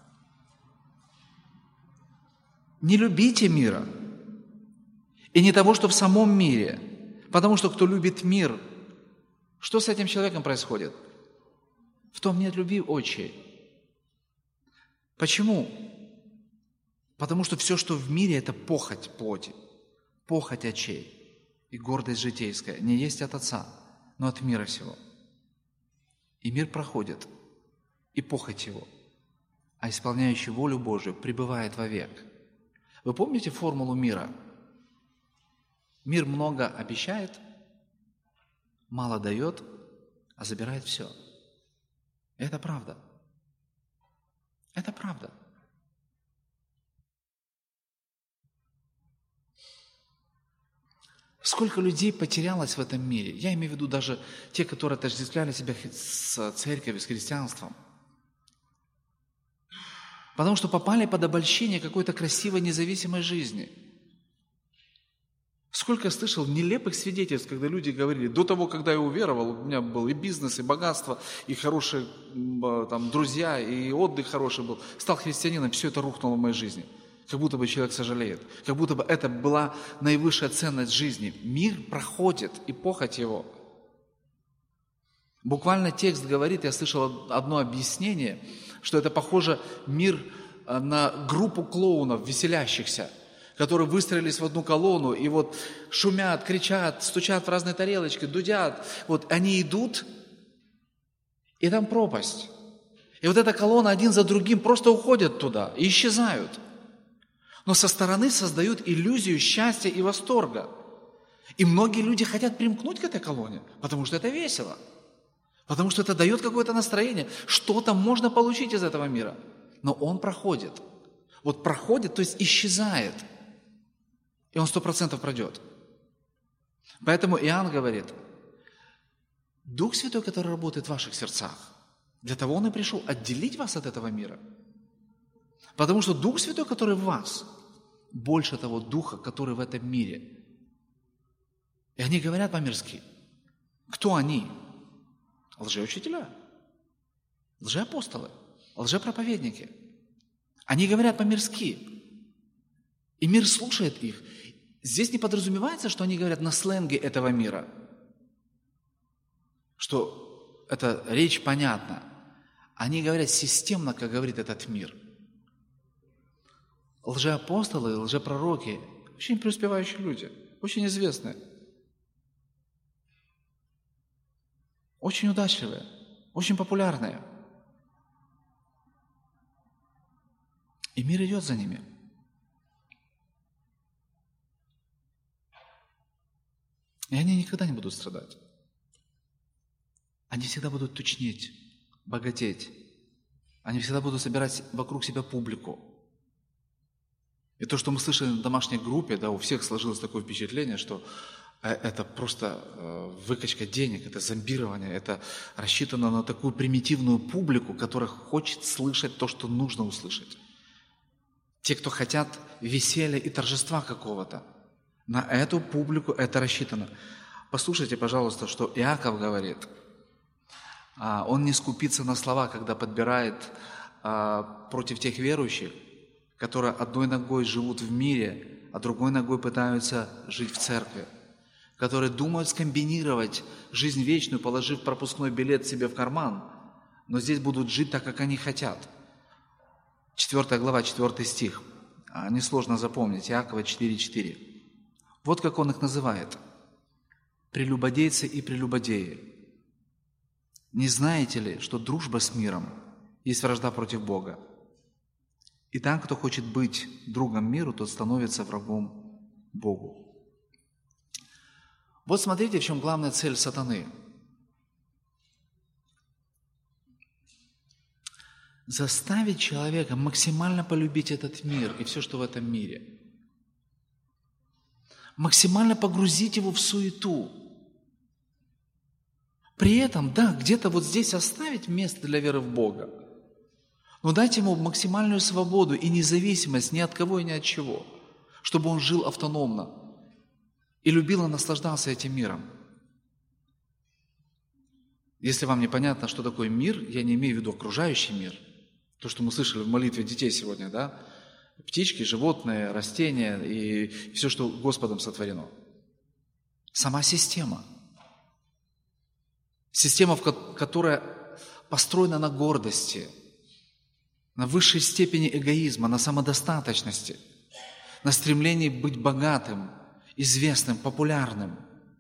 «Не любите мира, и не того, что в самом мире, потому что кто любит мир, что с этим человеком происходит? В том нет любви отчей». Почему? Потому что все, что в мире, это похоть плоти, похоть очей и гордость житейская. Не есть от Отца, но от мира сего. И мир проходит, и похоть его, а исполняющий волю Божию пребывает вовек. Вы помните формулу мира? Мир много обещает, мало дает, а забирает все. Это правда. Это правда. Сколько людей потерялось в этом мире? Я имею в виду даже те, которые отождествляли себя с церковью, с христианством. Потому что попали под обольщение какой-то красивой независимой жизни. Сколько я слышал нелепых свидетельств, когда люди говорили: до того, когда я уверовал, у меня был и бизнес, и богатство, и хорошие там, друзья, и отдых хороший был. Стал христианином, все это рухнуло в моей жизни. Как будто бы человек сожалеет. Как будто бы это была наивысшая ценность жизни. Мир проходит, и похоть его. Буквально текст говорит, я слышал одно объяснение, что это похоже мир на группу клоунов, веселящихся, которые выстроились в одну колонну и вот шумят, кричат, стучат в разные тарелочки, дудят. Вот они идут, и там пропасть. И вот эта колонна один за другим просто уходят туда и исчезают. Но со стороны создают иллюзию счастья и восторга. И многие люди хотят примкнуть к этой колонне, потому что это весело. Потому что это дает какое-то настроение. Что-то можно получить из этого мира. Но он проходит. Вот проходит, то есть исчезает. И он сто процентов пройдет. Поэтому Иоанн говорит: Дух Святой, который работает в ваших сердцах, для того Он и пришел отделить вас от этого мира. Потому что Дух Святой, который в вас, больше того духа, который в этом мире. И они говорят по-мирски. Кто они? Лжеучителя, лжеапостолы, лжепроповедники. Они говорят по-мирски. И мир слушает их. Здесь не подразумевается, что они говорят на сленге этого мира. Что эта речь понятна. Они говорят системно, как говорит этот мир. Лжеапостолы, лжепророки – очень преуспевающие люди, очень известные, очень удачливые, очень популярные. И мир идет за ними. И они никогда не будут страдать. Они всегда будут тучнеть, богатеть. Они всегда будут собирать вокруг себя публику. И то, что мы слышали на домашней группе, да, у всех сложилось такое впечатление, что это просто выкачка денег, это зомбирование, это рассчитано на такую примитивную публику, которая хочет слышать то, что нужно услышать. Те, кто хотят веселья и торжества какого-то, на эту публику это рассчитано. Послушайте, пожалуйста, что Иаков говорит. Он не скупится на слова, когда подбирает против тех верующих, которые одной ногой живут в мире, а другой ногой пытаются жить в церкви, которые думают скомбинировать жизнь вечную, положив пропускной билет себе в карман, но здесь будут жить так, как они хотят. Четвертая глава, четвертый стих. Несложно запомнить. Иакова четыре четыре. Вот как он их называет. Прелюбодейцы и прелюбодеи. Не знаете ли, что дружба с миром есть вражда против Бога? Итак, кто хочет быть другом миру, тот становится врагом Богу. Вот смотрите, в чем главная цель сатаны. Заставить человека максимально полюбить этот мир и все, что в этом мире. Максимально погрузить его в суету. При этом, да, где-то вот здесь оставить место для веры в Бога. Но дать ему максимальную свободу и независимость ни от кого и ни от чего, чтобы он жил автономно и любил и наслаждался этим миром. Если вам непонятно, что такое мир, я не имею в виду окружающий мир. То, что мы слышали в молитве детей сегодня, да? Птички, животные, растения и все, что Господом сотворено. Сама система. Система, которая построена на гордости, на высшей степени эгоизма, на самодостаточности, на стремлении быть богатым, известным, популярным.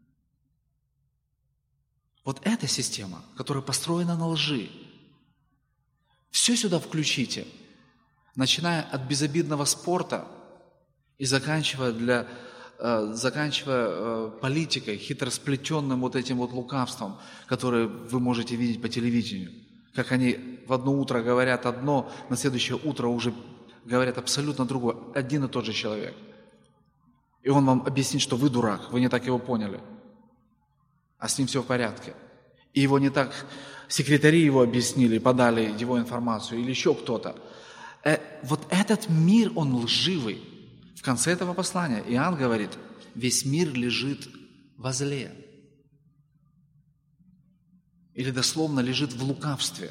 Вот эта система, которая построена на лжи. Все сюда включите, начиная от безобидного спорта и заканчивая, для, э, заканчивая э, политикой, хитросплетенным вот этим вот лукавством, которое вы можете видеть по телевидению. Как они в одно утро говорят одно, на следующее утро уже говорят абсолютно другое. Один и тот же человек. И он вам объяснит, что вы дурак, вы не так его поняли. А с ним все в порядке. И его не так секретари его объяснили, подали его информацию, или еще кто-то. Э, вот этот мир, он лживый. В конце этого послания Иоанн говорит, весь мир лежит во зле. Или дословно лежит в лукавстве.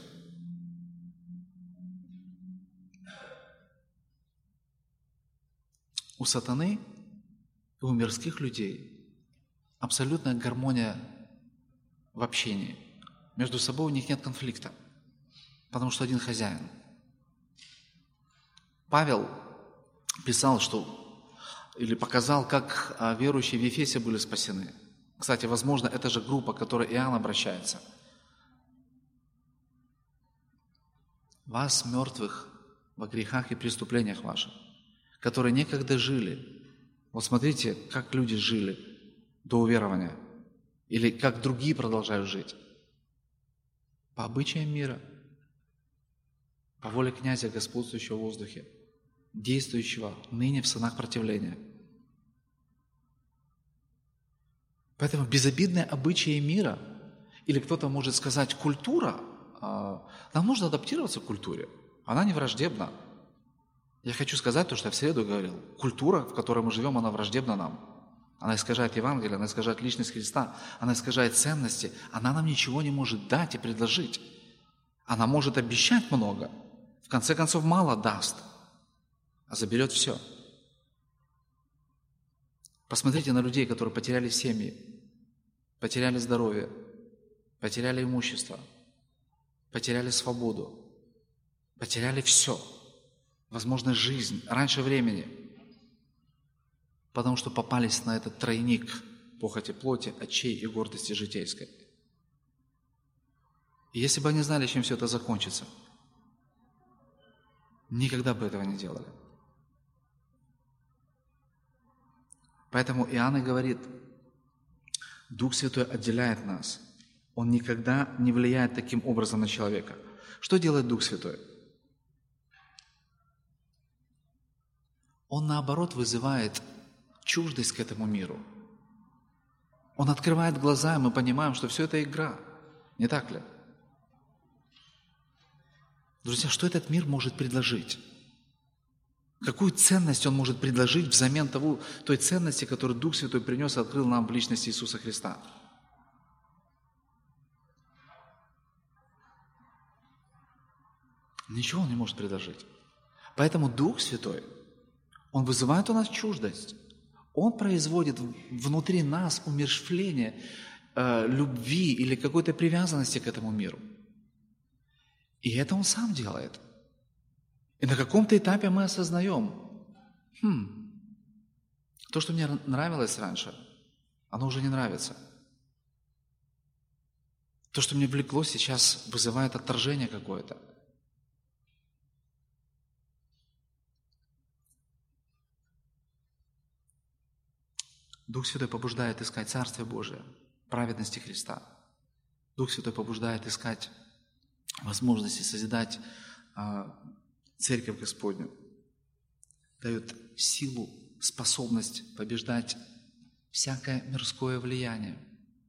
У сатаны и у мирских людей абсолютная гармония в общении. Между собой у них нет конфликта, потому что один хозяин. Павел писал, что, или показал, как верующие в Ефесе были спасены. Кстати, возможно, это же группа, к которой Иоанн обращается. Вас, мертвых, во грехах и преступлениях ваших, которые некогда жили. Вот смотрите, как люди жили до уверования. Или как другие продолжают жить. По обычаям мира, по воле князя, господствующего в воздухе, действующего ныне в сынах противления. Поэтому безобидные обычаи мира, или кто-то может сказать культура, нам нужно адаптироваться к культуре. Она не враждебна. Я хочу сказать то, что я в среду говорил. Культура, в которой мы живем, она враждебна нам. Она искажает Евангелие, она искажает личность Христа, она искажает ценности. Она нам ничего не может дать и предложить. Она может обещать много, в конце концов мало даст, а заберет все. Посмотрите на людей, которые потеряли семьи, потеряли здоровье, потеряли имущество, потеряли свободу, потеряли все, возможно, жизнь раньше времени, потому что попались на этот тройник похоти плоти, очей и гордости житейской. И если бы они знали, чем все это закончится, никогда бы этого не делали. Поэтому Иоанн и говорит, Дух Святой отделяет нас. Он никогда не влияет таким образом на человека. Что делает Дух Святой? Он, наоборот, вызывает чуждость к этому миру. Он открывает глаза, и мы понимаем, что все это игра. Не так ли? Друзья, что этот мир может предложить? Какую ценность он может предложить взамен того, той ценности, которую Дух Святой принес и открыл нам в личности Иисуса Христа? Ничего он не может предложить. Поэтому Дух Святой, Он вызывает у нас чуждость. Он производит внутри нас умерщвление э, любви или какой-то привязанности к этому миру. И это Он сам делает. И на каком-то этапе мы осознаем, хм, то, что мне нравилось раньше, оно уже не нравится. То, что мне влекло, сейчас вызывает отторжение какое-то. Дух Святой побуждает искать Царствие Божие, праведности Христа. Дух Святой побуждает искать возможности созидать а, Церковь Господню. Дает силу, способность побеждать всякое мирское влияние.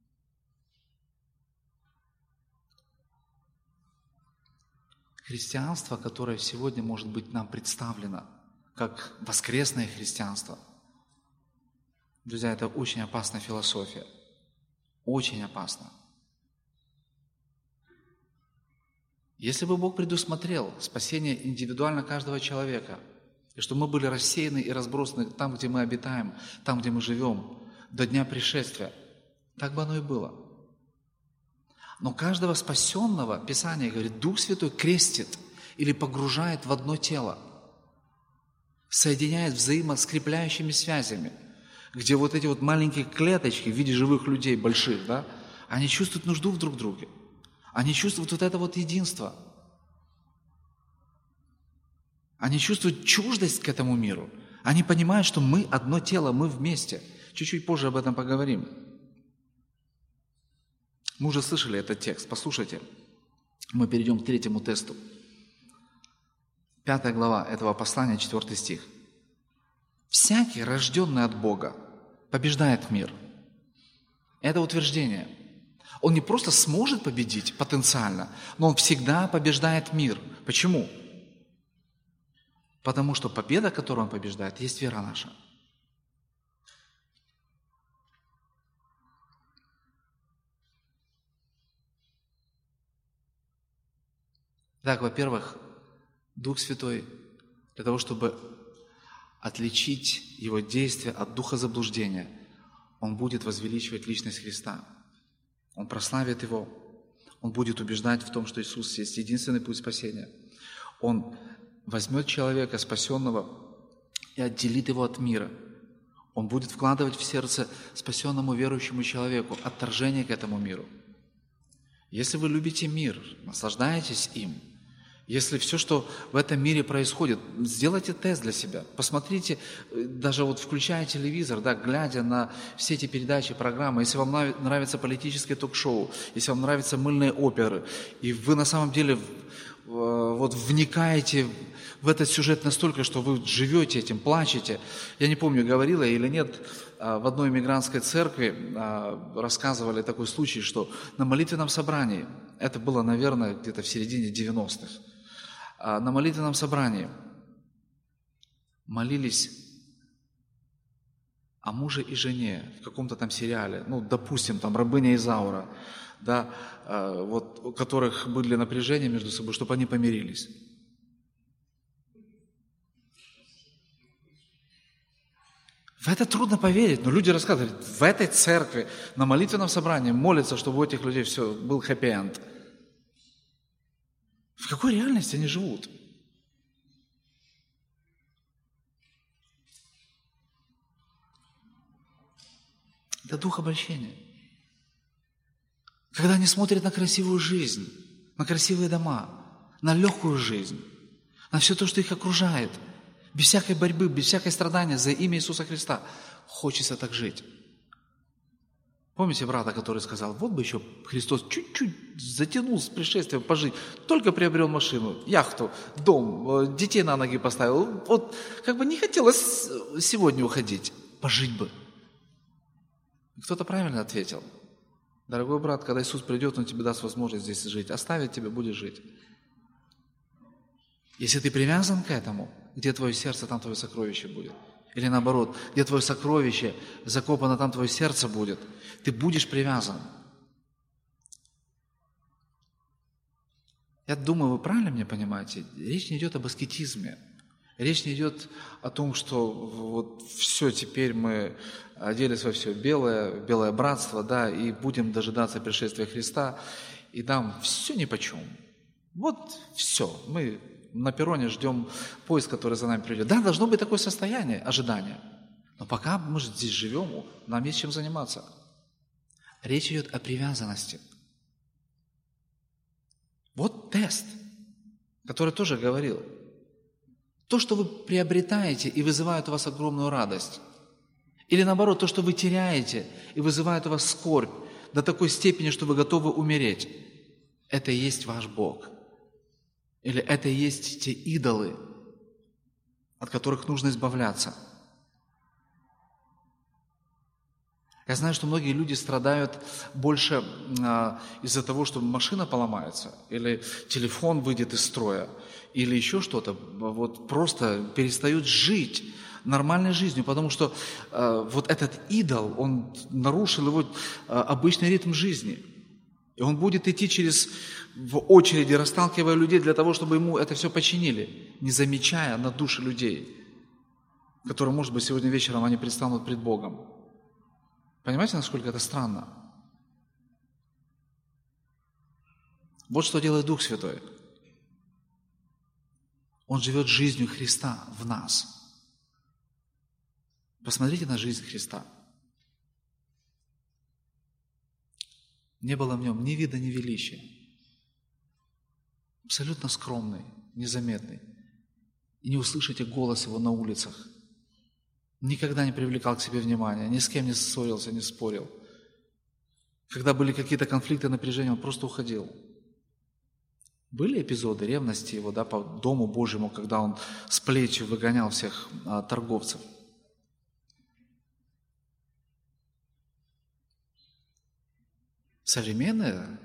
Христианство, которое сегодня может быть нам представлено как воскресное христианство, друзья, это очень опасная философия. Очень опасно. Если бы Бог предусмотрел спасение индивидуально каждого человека, и что мы были рассеяны и разбросаны там, где мы обитаем, там, где мы живем, до дня пришествия, так бы оно и было. Но каждого спасенного, Писание говорит, Дух Святой крестит или погружает в одно тело, соединяет взаимоскрепляющими связями, где вот эти вот маленькие клеточки в виде живых людей, больших, да, они чувствуют нужду в друг друге. Они чувствуют вот это вот единство. Они чувствуют чуждость к этому миру. Они понимают, что мы одно тело, мы вместе. Чуть-чуть позже об этом поговорим. Мы уже слышали этот текст. Послушайте. Мы перейдем к третьему тесту. Пятая глава этого послания, четвертый стих. «Всякий, рожденный от Бога, побеждает мир». Это утверждение. Он не просто сможет победить потенциально, но он всегда побеждает мир. Почему? Потому что победа, которую он побеждает, есть вера наша. Так, во-первых, Дух Святой для того, чтобы отличить Его действия от духа заблуждения, Он будет возвеличивать личность Христа. Он прославит Его. Он будет убеждать в том, что Иисус есть единственный путь спасения. Он возьмет человека, спасенного, и отделит его от мира. Он будет вкладывать в сердце спасенному верующему человеку отторжение к этому миру. Если вы любите мир, наслаждаетесь им, если все, что в этом мире происходит, сделайте тест для себя. Посмотрите, даже вот включая телевизор, да, глядя на все эти передачи, программы, если вам нравится политическое ток-шоу, если вам нравятся мыльные оперы, и вы на самом деле вот вникаете в этот сюжет настолько, что вы живете этим, плачете. Я не помню, говорила я или нет, в одной эмигрантской церкви рассказывали такой случай, что на молитвенном собрании, это было, наверное, где-то в середине девяностых, на молитвенном собрании молились о муже и жене в каком-то там сериале, ну, допустим, там «Рабыня Изаура», да, э, вот, у которых были напряжения между собой, чтобы они помирились. В это трудно поверить, но люди рассказывают, в этой церкви на молитвенном собрании молятся, чтобы у этих людей все был хэппи-энд. В какой реальности они живут? Это дух обольщения. Когда они смотрят на красивую жизнь, на красивые дома, на легкую жизнь, на все то, что их окружает, без всякой борьбы, без всякой страдания за имя Иисуса Христа, хочется так жить. Помните брата, который сказал, вот бы еще Христос чуть-чуть затянул с пришествием пожить, только приобрел машину, яхту, дом, детей на ноги поставил, вот как бы не хотелось сегодня уходить, пожить бы. И кто-то правильно ответил. Дорогой брат, когда Иисус придет, Он тебе даст возможность здесь жить. Оставит тебя, будешь жить. Если ты привязан к этому, где твое сердце, там твое сокровище будет. Или наоборот, где твое сокровище закопано, там твое сердце будет. Ты будешь привязан. Я думаю, вы правильно меня понимаете? Речь не идет об аскетизме. Речь не идет о том, что вот все, теперь мы оделись во все белое, белое братство, да, и будем дожидаться пришествия Христа, и нам все нипочем. Вот все, мы на перроне ждем поезд, который за нами придет. Да, должно быть такое состояние ожидания. Но пока мы здесь живем, нам есть чем заниматься. Речь идет о привязанности. Вот тест, который тоже говорил. То, что вы приобретаете и вызывает у вас огромную радость. Или наоборот, то, что вы теряете и вызывает у вас скорбь до такой степени, что вы готовы умереть. Это и есть ваш Бог. Или это и есть те идолы, от которых нужно избавляться. Я знаю, что многие люди страдают больше а, из-за того, что машина поломается, или телефон выйдет из строя, или еще что-то. Вот просто перестают жить нормальной жизнью, потому что а, вот этот идол, он нарушил его а, обычный ритм жизни. И он будет идти через в очереди, расталкивая людей для того, чтобы ему это все починили, не замечая на души людей, которые, может быть, сегодня вечером они предстанут пред Богом. Понимаете, насколько это странно? Вот что делает Дух Святой. Он живет жизнью Христа в нас. Посмотрите на жизнь Христа. Не было в нем ни вида, ни величия. Абсолютно скромный, незаметный. И не услышите голос его на улицах. Никогда не привлекал к себе внимания, ни с кем не ссорился, не спорил. Когда были какие-то конфликты, напряжения, он просто уходил. Были эпизоды ревности его, да, по Дому Божьему, когда он с плечи выгонял всех а, торговцев. Современные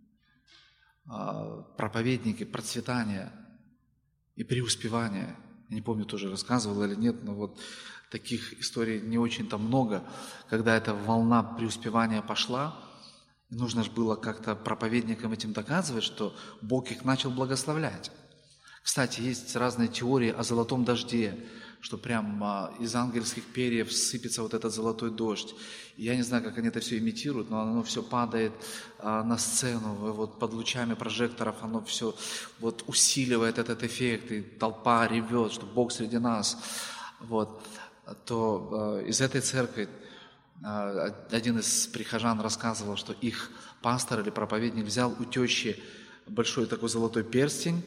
а, проповедники процветания и преуспевания, я не помню, тоже рассказывал или нет, но вот таких историй не очень-то много, когда эта волна преуспевания пошла, и нужно же было как-то проповедникам этим доказывать, что Бог их начал благословлять. Кстати, есть разные теории о золотом дожде, что прям из ангельских перьев сыпется вот этот золотой дождь. Я не знаю, как они это все имитируют, но оно все падает на сцену, вот под лучами прожекторов оно все вот усиливает этот эффект, и толпа ревет, что Бог среди нас. Вот. То из этой церкви один из прихожан рассказывал, что их пастор или проповедник взял у тещи большой такой золотой перстень,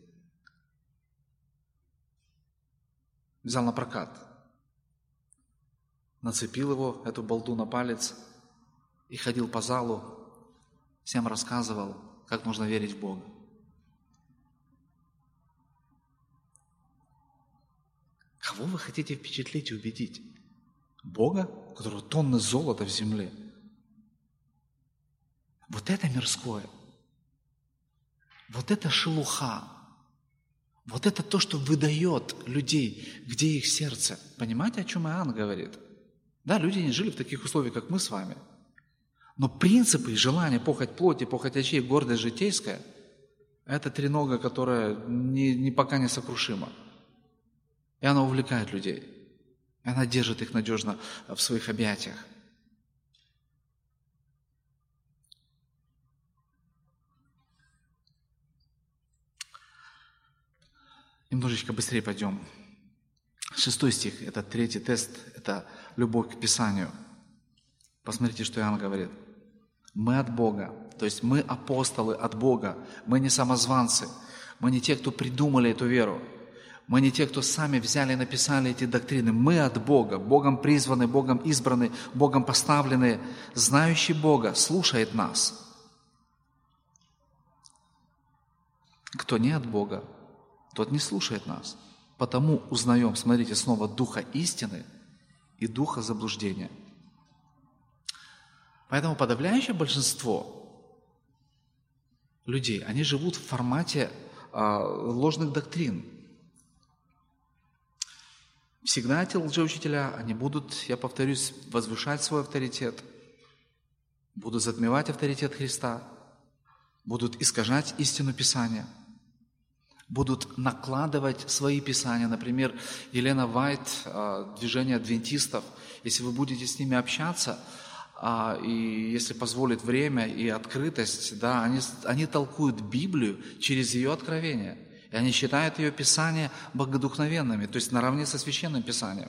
взял на прокат, нацепил его, эту болту на палец и ходил по залу, всем рассказывал, как нужно верить в Бога. Кого вы хотите впечатлить и убедить? Бога, у которого тонны золота в земле? Вот это мирское. Вот это шелуха. Вот это то, что выдает людей, где их сердце. Понимаете, о чем Иоанн говорит? Да, люди не жили в таких условиях, как мы с вами. Но принципы, желания, похоть плоти, похоть очей, гордость житейская – это тренога, которая не, не пока не сокрушима. И она увлекает людей. И она держит их надежно в своих объятиях. Немножечко быстрее пойдем. Шестой стих, это третий тест, это любовь к Писанию. Посмотрите, что Иоанн говорит. Мы от Бога, то есть мы апостолы от Бога, мы не самозванцы, мы не те, кто придумали эту веру, мы не те, кто сами взяли и написали эти доктрины, мы от Бога, Богом призваны, Богом избраны, Богом поставлены, знающий Бога слушает нас. Кто не от Бога, тот не слушает нас. Потому узнаем, смотрите, снова духа истины и духа заблуждения. Поэтому подавляющее большинство людей, они живут в формате а, ложных доктрин. Всегда эти лжеучителя, они будут, я повторюсь, возвышать свой авторитет, будут затмевать авторитет Христа, будут искажать истину Писания, будут накладывать свои писания. Например, Елена Вайт, движение адвентистов, если вы будете с ними общаться, и если позволит время и открытость, да, они, они толкуют Библию через ее откровение. И они считают ее Писания богодухновенными, то есть наравне со Священным Писанием.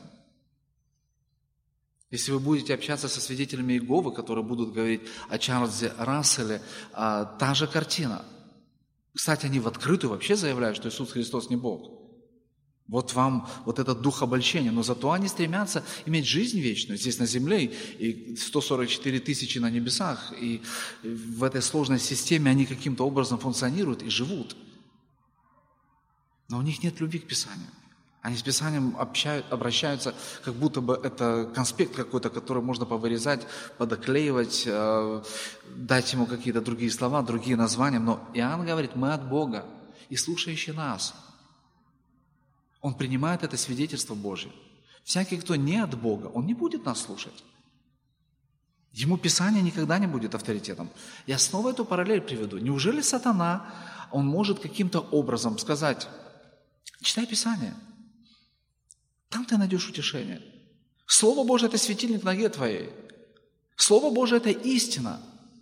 Если вы будете общаться со свидетелями Иеговы, которые будут говорить о Чарльзе Расселе, та же картина. Кстати, они в открытую вообще заявляют, что Иисус Христос не Бог. Вот вам вот этот дух обольщения. Но зато они стремятся иметь жизнь вечную здесь на земле, и сто сорок четыре тысячи на небесах. И в этой сложной системе они каким-то образом функционируют и живут. Но у них нет любви к Писанию. Они с Писанием общают, обращаются, как будто бы это конспект какой-то, который можно повырезать, подоклеивать, э, дать ему какие-то другие слова, другие названия. Но Иоанн говорит, мы от Бога, и слушающий нас. Он принимает это свидетельство Божье. Всякий, кто не от Бога, он не будет нас слушать. Ему Писание никогда не будет авторитетом. Я снова эту параллель приведу. Неужели сатана, он может каким-то образом сказать, читай Писание, там ты найдешь утешение. Слово Божие – это светильник ноге твоей. Слово Божие – это истина.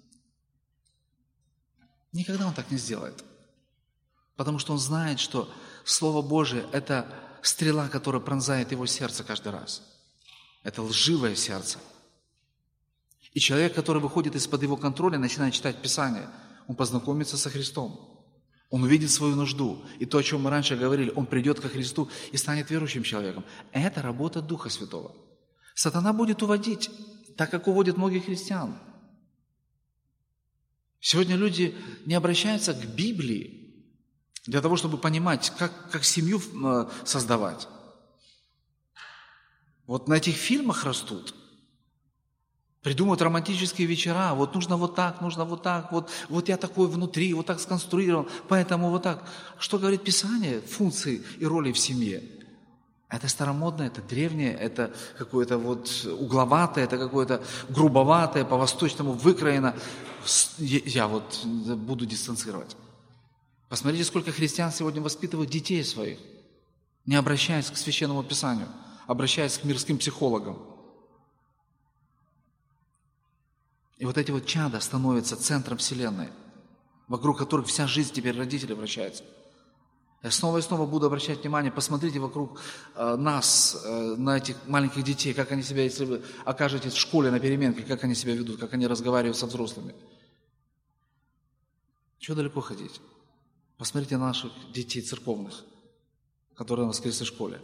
Никогда он так не сделает. Потому что он знает, что Слово Божие – это стрела, которая пронзает его сердце каждый раз. Это лживое сердце. И человек, который выходит из-под его контроля, начинает читать Писание, он познакомится со Христом. Он увидит свою нужду. И то, о чем мы раньше говорили, он придет ко Христу и станет верующим человеком. Это работа Духа Святого. Сатана будет уводить, так как уводит многих христиан. Сегодня люди не обращаются к Библии для того, чтобы понимать, как, как семью создавать. Вот на этих фильмах растут. Придумывают романтические вечера, вот нужно вот так, нужно вот так, вот, вот я такой внутри, вот так сконструирован, поэтому вот так. Что говорит Писание, функции и роли в семье? Это старомодное, это древнее, это какое-то вот угловатое, это какое-то грубоватое, по-восточному выкроено. Я вот буду дистанцировать. Посмотрите, сколько христиан сегодня воспитывают детей своих, не обращаясь к Священному Писанию, обращаясь к мирским психологам. И вот эти вот чада становятся центром Вселенной, вокруг которых вся жизнь теперь родителей вращается. Я снова и снова буду обращать внимание, посмотрите вокруг э, нас, э, на этих маленьких детей, как они себя, если вы окажетесь в школе на переменке, как они себя ведут, как они разговаривают со взрослыми. Чего далеко ходить? Посмотрите на наших детей церковных, которые на воскресной школе.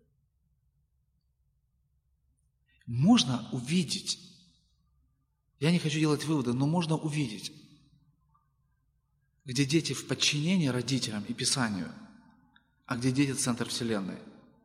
Можно увидеть, я не хочу делать выводы, но можно увидеть, где дети в подчинении родителям и Писанию, а где дети – центр Вселенной.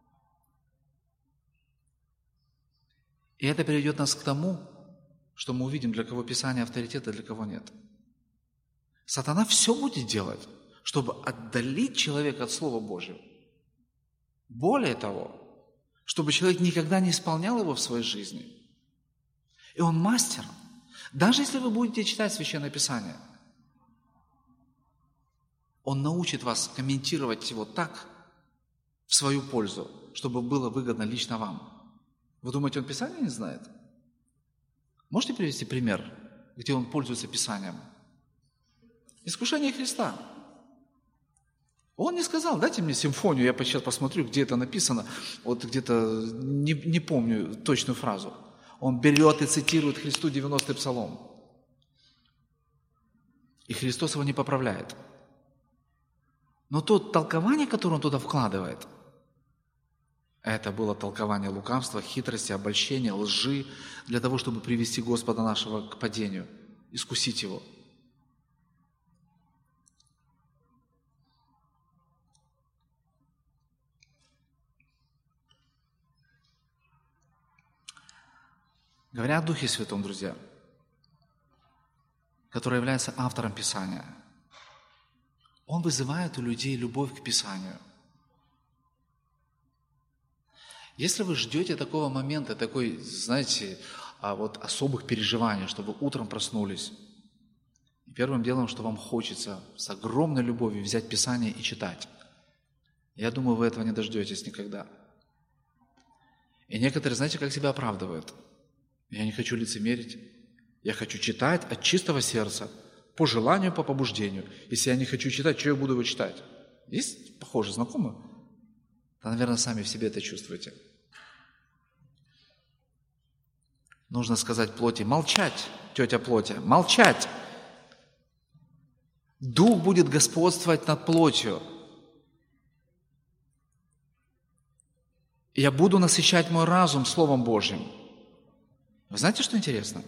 И это приведет нас к тому, что мы увидим, для кого Писание авторитет, а для кого нет. Сатана все будет делать, чтобы отдалить человека от Слова Божьего. Более того, чтобы человек никогда не исполнял его в своей жизни. И он мастер. Даже если вы будете читать Священное Писание, он научит вас комментировать его так, в свою пользу, чтобы было выгодно лично вам. Вы думаете, он Писание не знает? Можете привести пример, где он пользуется Писанием? Искушение Христа. Он не сказал, дайте мне симфонию, я сейчас посмотрю, где это написано. Вот где-то, не, не помню точную фразу. Он берет и цитирует Христу девяностый псалом. И Христос его не поправляет. Но то толкование, которое он туда вкладывает, это было толкование лукавства, хитрости, обольщения, лжи, для того, чтобы привести Господа нашего к падению, искусить его. Говоря о Духе Святом, друзья, который является автором Писания, он вызывает у людей любовь к Писанию. Если вы ждете такого момента, такой, знаете, вот особых переживаний, что вы утром проснулись, и первым делом, что вам хочется с огромной любовью взять Писание и читать, я думаю, вы этого не дождетесь никогда. И некоторые, знаете, как себя оправдывают? Я не хочу лицемерить, я хочу читать от чистого сердца, по желанию, по побуждению. Если я не хочу читать, что я буду его читать? Есть похоже, знакомы? Да, наверное, сами в себе это чувствуете. Нужно сказать плоти, молчать, тетя плоти, молчать. Дух будет господствовать над плотью. И я буду насыщать мой разум Словом Божьим. Вы знаете, что интересно?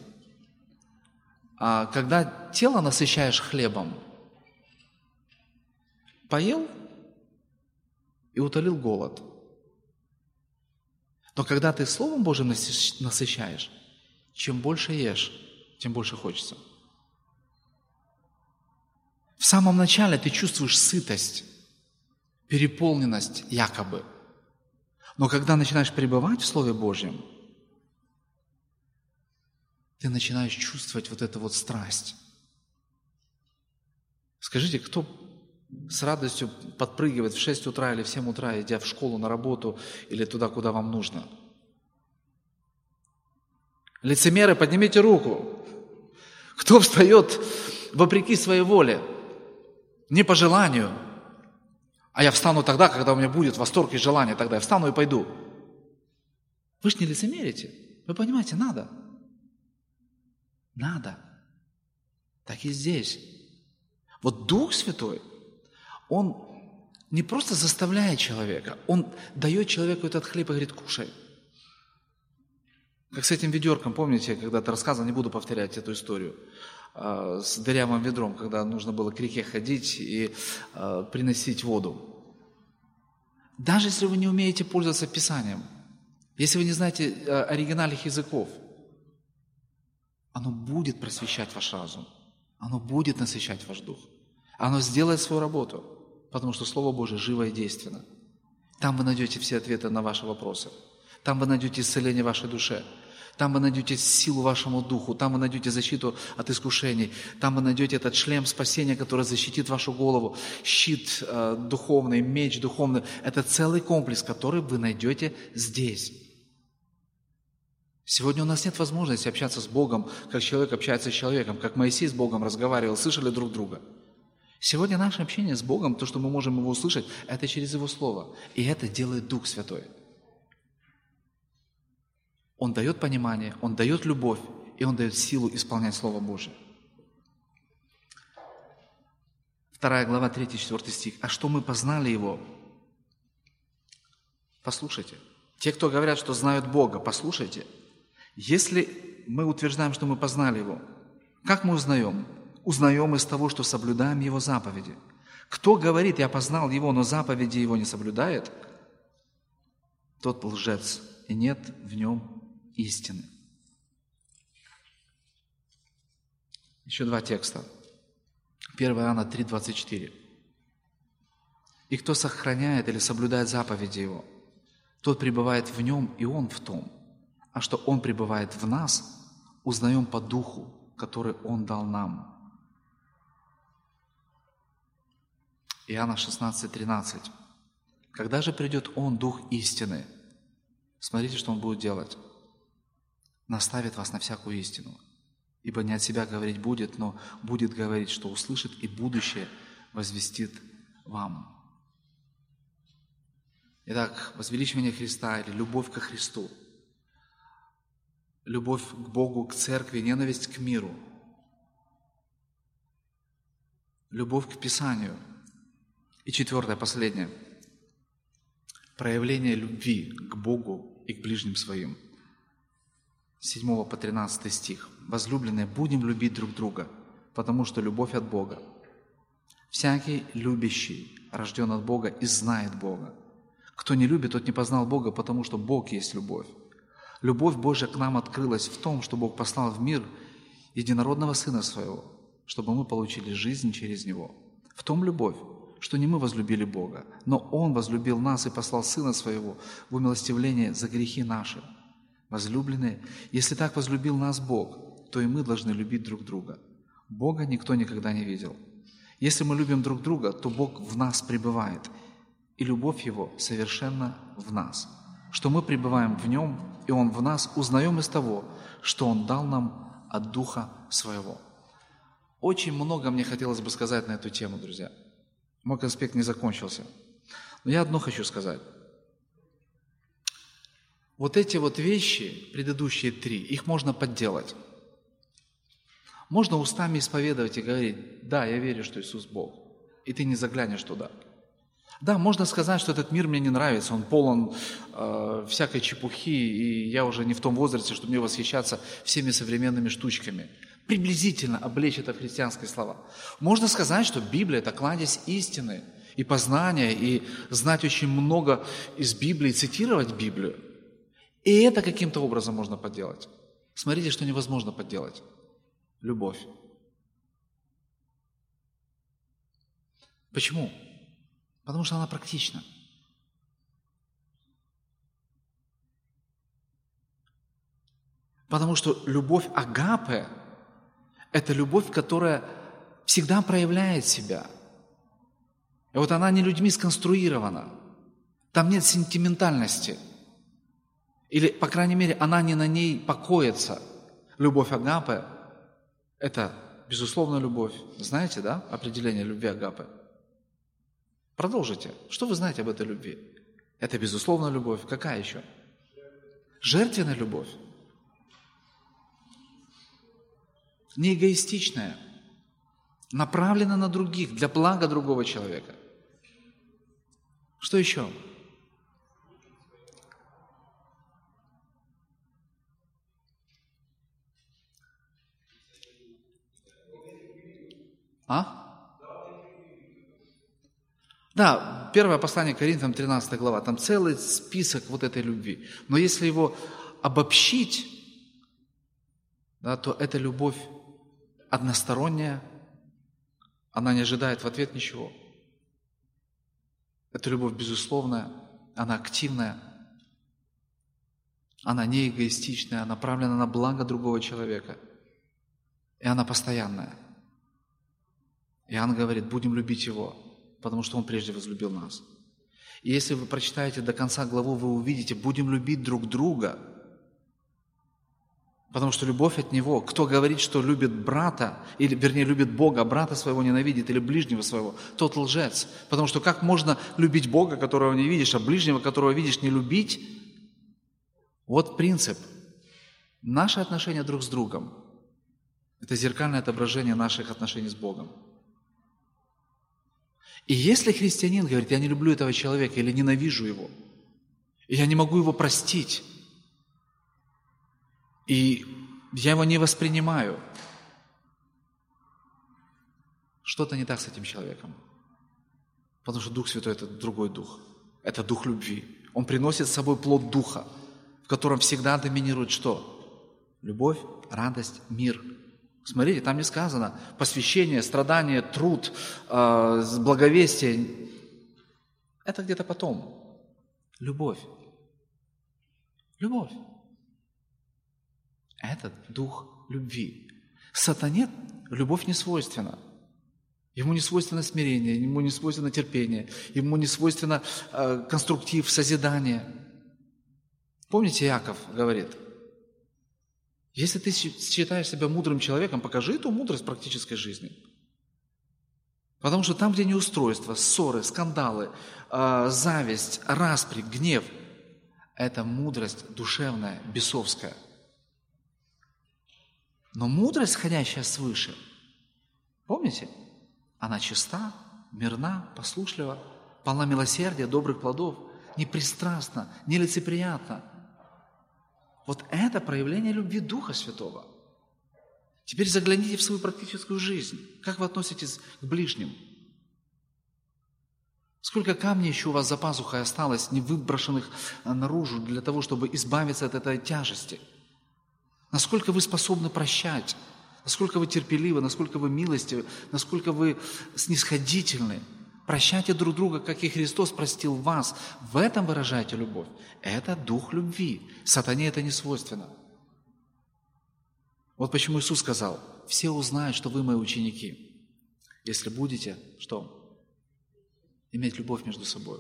А когда тело насыщаешь хлебом, поел и утолил голод. Но когда ты Словом Божьим насыщаешь, чем больше ешь, тем больше хочется. В самом начале ты чувствуешь сытость, переполненность якобы. Но когда начинаешь пребывать в Слове Божьем, ты начинаешь чувствовать вот эту вот страсть. Скажите, кто с радостью подпрыгивает в шесть утра или в семь утра, идя в школу, на работу или туда, куда вам нужно? Лицемеры, поднимите руку. Кто встает вопреки своей воле, не по желанию, а я встану тогда, когда у меня будет восторг и желание, тогда я встану и пойду. Вы же не лицемерите. Вы понимаете, надо. Надо. Так и здесь. Вот Дух Святой, Он не просто заставляет человека, Он дает человеку этот хлеб и говорит, кушай. Как с этим ведерком, помните, когда-то рассказывал, не буду повторять эту историю, с дырявым ведром, когда нужно было к реке ходить и приносить воду. Даже если вы не умеете пользоваться Писанием, если вы не знаете оригинальных языков, оно будет просвещать ваш разум, оно будет насыщать ваш дух, оно сделает свою работу, потому что Слово Божие живо и действенно. Там вы найдете все ответы на ваши вопросы, там вы найдете исцеление вашей душе, там вы найдете силу вашему духу, там вы найдете защиту от искушений, там вы найдете этот шлем спасения, который защитит вашу голову, щит э, духовный, меч духовный. Это целый комплекс, который вы найдете здесь. Сегодня у нас нет возможности общаться с Богом, как человек общается с человеком, как Моисей с Богом разговаривал, слышали друг друга. Сегодня наше общение с Богом, то, что мы можем Его услышать, это через Его Слово. И это делает Дух Святой. Он дает понимание, Он дает любовь, и Он дает силу исполнять Слово Божие. Вторая глава, третий-четвертый стих. «А что мы познали Его?» Послушайте. Те, кто говорят, что знают Бога, послушайте. Если мы утверждаем, что мы познали Его, как мы узнаем? Узнаем из того, что соблюдаем Его заповеди. Кто говорит, я познал Его, но заповеди Его не соблюдает, тот лжец, и нет в нем истины. Еще два текста. первое Иоанна три, двадцать четыре. И кто сохраняет или соблюдает заповеди Его, тот пребывает в Нем, и Он в том. А что Он пребывает в нас, узнаем по Духу, который Он дал нам. Иоанна шестнадцать тринадцать. Когда же придет Он, Дух истины, смотрите, что Он будет делать. Наставит вас на всякую истину. Ибо не от себя говорить будет, но будет говорить, что услышит, и будущее возвестит вам. Итак, возвеличивание Христа или любовь ко Христу, любовь к Богу, к церкви, ненависть к миру, любовь к Писанию. И четвертое, последнее, проявление любви к Богу и к ближним своим. С седьмого по тринадцатый стих. «Возлюбленные, будем любить друг друга, потому что любовь от Бога. Всякий любящий рожден от Бога и знает Бога. Кто не любит, тот не познал Бога, потому что Бог есть любовь. Любовь Божья к нам открылась в том, что Бог послал в мир единородного Сына Своего, чтобы мы получили жизнь через Него. В том любовь, что не мы возлюбили Бога, но Он возлюбил нас и послал Сына Своего в умилостивление за грехи наши. Возлюбленные, если так возлюбил нас Бог, то и мы должны любить друг друга. Бога никто никогда не видел. Если мы любим друг друга, то Бог в нас пребывает, и любовь Его совершенно в нас. Что мы пребываем в Нем, и Он в нас, узнаем из того, что Он дал нам от Духа Своего». Очень много мне хотелось бы сказать на эту тему, друзья. Мой конспект не закончился. Но я одно хочу сказать. Вот эти вот вещи, предыдущие три, их можно подделать. Можно устами исповедовать и говорить: да, я верю, что Иисус Бог. И ты не заглянешь туда. Да, можно сказать, что этот мир мне не нравится, он полон э, всякой чепухи, и я уже не в том возрасте, чтобы мне восхищаться всеми современными штучками. Приблизительно облечь это в христианские слова. Можно сказать, что Библия – это кладезь истины и познания, и знать очень много из Библии, цитировать Библию. И это каким-то образом можно подделать. Смотрите, что невозможно подделать. Любовь. Почему? Потому что она практична. Потому что любовь агапе – это любовь, которая всегда проявляет себя. И вот она не людьми сконструирована. Там нет сентиментальности. Или, по крайней мере, она не на ней покоится. Любовь агапе – это безусловная любовь. Знаете, да, определение любви агапе? Продолжите. Что вы знаете об этой любви? Это безусловная любовь. Какая еще? Жертвенная любовь. Не эгоистичная. Направлена на других, для блага другого человека. Что еще? А? Да, первое послание к Коринфянам, тринадцатая глава, там целый список вот этой любви. Но если его обобщить, да, то эта любовь односторонняя, она не ожидает в ответ ничего. Эта любовь безусловная, она активная, она не эгоистичная, она направлена на благо другого человека. И она постоянная. Иоанн говорит: будем любить Его, потому что Он прежде возлюбил нас. И если вы прочитаете до конца главу, вы увидите: будем любить друг друга, потому что любовь от Него. Кто говорит, что любит брата, или, вернее, любит Бога, а брата своего ненавидит, или ближнего своего, тот лжец. Потому что как можно любить Бога, которого не видишь, а ближнего, которого видишь, не любить? Вот принцип. Наши отношения друг с другом – это зеркальное отображение наших отношений с Богом. И если христианин говорит: я не люблю этого человека или ненавижу его, и я не могу его простить, и я его не воспринимаю, что-то не так с этим человеком. Потому что Дух Святой – это другой Дух. Это Дух любви. Он приносит с собой плод Духа, в котором всегда доминирует что? Любовь, радость, мир. Смотрите, там не сказано посвящение, страдание, труд, э, благовестие. Это где-то потом. Любовь. Любовь. Это дух любви. Сатане любовь не свойственна. Ему не свойственно смирение, ему не свойственно терпение, ему не свойственно э, конструктив, созидание. Помните, Иаков говорит, если ты считаешь себя мудрым человеком, покажи эту мудрость в практической жизни. Потому что там, где неустройство, ссоры, скандалы, э, зависть, распри, гнев, это мудрость душевная, бесовская. Но мудрость, сходящая свыше, помните, она чиста, мирна, послушлива, полна милосердия, добрых плодов, непристрастна, нелицеприятна. Вот это проявление любви Духа Святого. Теперь загляните в свою практическую жизнь. Как вы относитесь к ближним? Сколько камней еще у вас за пазухой осталось, не выброшенных наружу для того, чтобы избавиться от этой тяжести? Насколько вы способны прощать? Насколько вы терпеливы, насколько вы милостивы, насколько вы снисходительны? Прощайте друг друга, как и Христос простил вас. В этом выражайте любовь. Это дух любви. Сатане это не свойственно. Вот почему Иисус сказал, все узнают, что вы мои ученики, если будете, что? Иметь любовь между собой.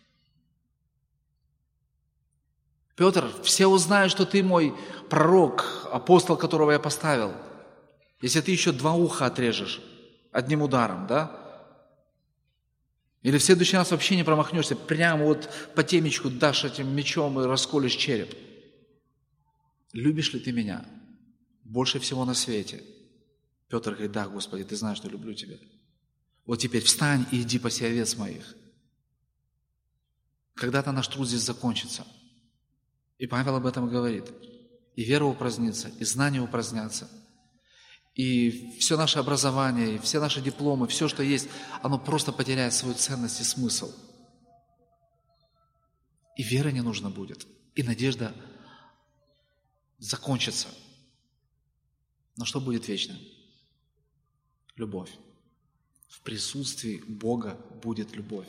Петр, все узнают, что ты мой пророк, апостол, которого я поставил. Если ты еще два уха отрежешь одним ударом, да? Или в следующий раз вообще не промахнешься, прямо вот по темечку дашь этим мечом и расколешь череп. Любишь ли ты меня больше всего на свете? Петр говорит, да, Господи, ты знаешь, что люблю тебя. Вот теперь встань и иди паси овец моих. Когда-то наш труд здесь закончится. И Павел об этом говорит. И вера упразднится, и знания упразднятся. И все наше образование, и все наши дипломы, все, что есть, оно просто потеряет свою ценность и смысл. И веры не нужно будет. И надежда закончится. Но что будет вечно? Любовь. В присутствии Бога будет любовь.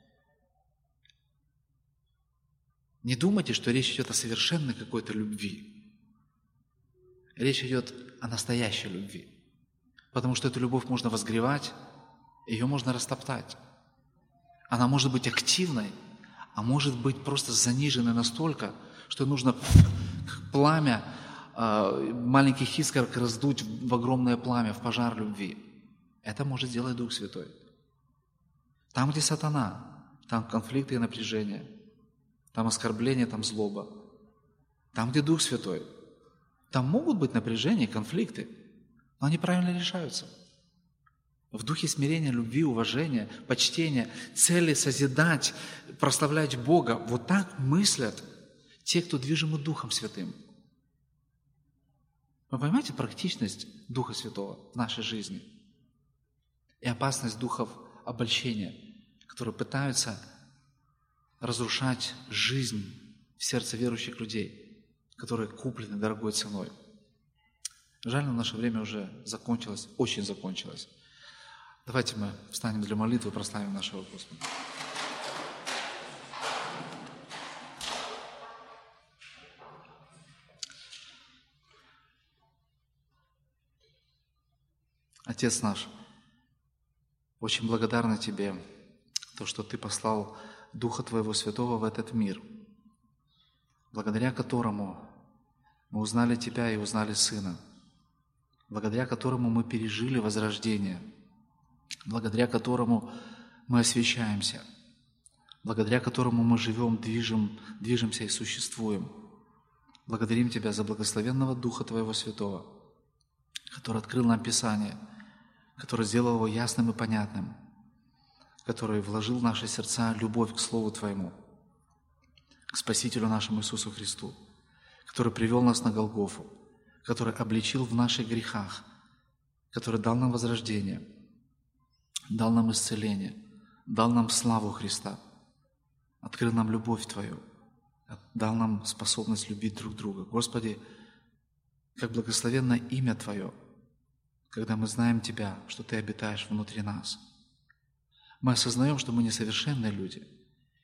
Не думайте, что речь идет о совершенной какой-то любви. Речь идет о настоящей любви. Потому что эту любовь можно возгревать, ее можно растоптать. Она может быть активной, а может быть просто заниженной настолько, что нужно как пламя маленьких искорок раздуть в огромное пламя, в пожар любви. Это может сделать Дух Святой. Там, где сатана, там конфликты и напряжение, там оскорбление, там злоба. Там, где Дух Святой, там могут быть напряжения, конфликты, но они правильно решаются. В духе смирения, любви, уважения, почтения, цели созидать, прославлять Бога. Вот так мыслят те, кто движимы Духом Святым. Вы понимаете практичность Духа Святого в нашей жизни? И опасность духов обольщения, которые пытаются разрушать жизнь в сердце верующих людей, которые куплены дорогой ценой. Жаль, но наше время уже закончилось, очень закончилось. Давайте мы встанем для молитвы и прославим нашего Господа. Отец наш, очень благодарны Тебе, то, что Ты послал Духа Твоего Святого в этот мир, благодаря которому мы узнали Тебя и узнали Сына, благодаря которому мы пережили возрождение, благодаря которому мы освящаемся, благодаря которому мы живем, движем, движемся и существуем. Благодарим Тебя за благословенного Духа Твоего Святого, который открыл нам Писание, который сделал его ясным и понятным, который вложил в наши сердца любовь к Слову Твоему, к Спасителю нашему Иисусу Христу, который привел нас на Голгофу, который обличил в наших грехах, который дал нам возрождение, дал нам исцеление, дал нам славу Христа, открыл нам любовь Твою, дал нам способность любить друг друга. Господи, как благословенно имя Твое, когда мы знаем Тебя, что Ты обитаешь внутри нас. Мы осознаем, что мы несовершенные люди,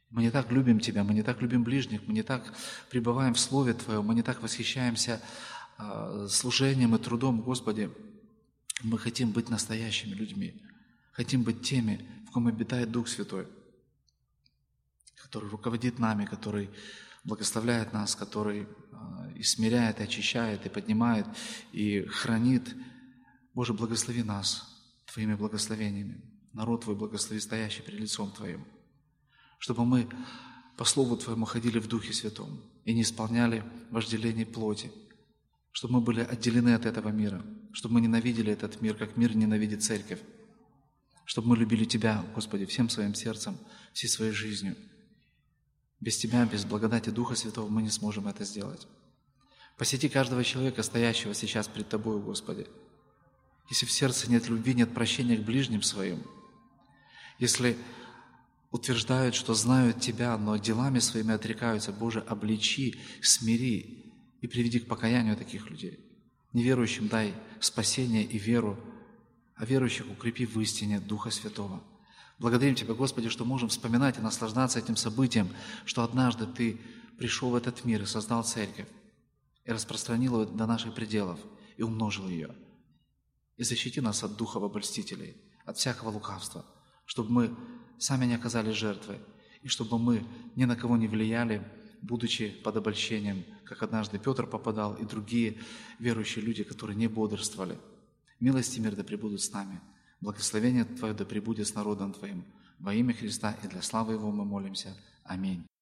Мы не так любим Тебя, мы не так любим ближних, мы не так пребываем в Слове Твоем, мы не так восхищаемся э, служением и трудом, Господи. Мы хотим быть настоящими людьми, хотим быть теми, в ком обитает Дух Святой, который руководит нами, который благословляет нас, который э, и смиряет, и очищает, и поднимает, и хранит. Боже, благослови нас Твоими благословениями, народ Твой благослови, стоящий перед лицом Твоим, чтобы мы по Слову Твоему ходили в Духе Святом и не исполняли вожделений плоти, чтобы мы были отделены от этого мира, чтобы мы ненавидели этот мир, как мир ненавидит церковь, чтобы мы любили Тебя, Господи, всем своим сердцем, всей своей жизнью. Без Тебя, без благодати Духа Святого мы не сможем это сделать. Посети каждого человека, стоящего сейчас пред Тобою, Господи. Если в сердце нет любви, нет прощения к ближним своим, если утверждают, что знают Тебя, но делами своими отрекаются, Боже, обличи, смири и приведи к покаянию таких людей. Неверующим дай спасение и веру, а верующих укрепи в истине Духа Святого. Благодарим Тебя, Господи, что можем вспоминать и наслаждаться этим событием, что однажды Ты пришел в этот мир и создал церковь, и распространил ее до наших пределов, и умножил ее. И защити нас от духов обольстителей, от всякого лукавства, чтобы мы сами не оказались жертвой, и чтобы мы ни на кого не влияли, будучи под обольщением, как однажды Петр попадал, и другие верующие люди, которые не бодрствовали. Милость и мир да пребудут с нами. Благословение Твое да пребудет с народом Твоим. Во имя Христа и для славы Его мы молимся. Аминь.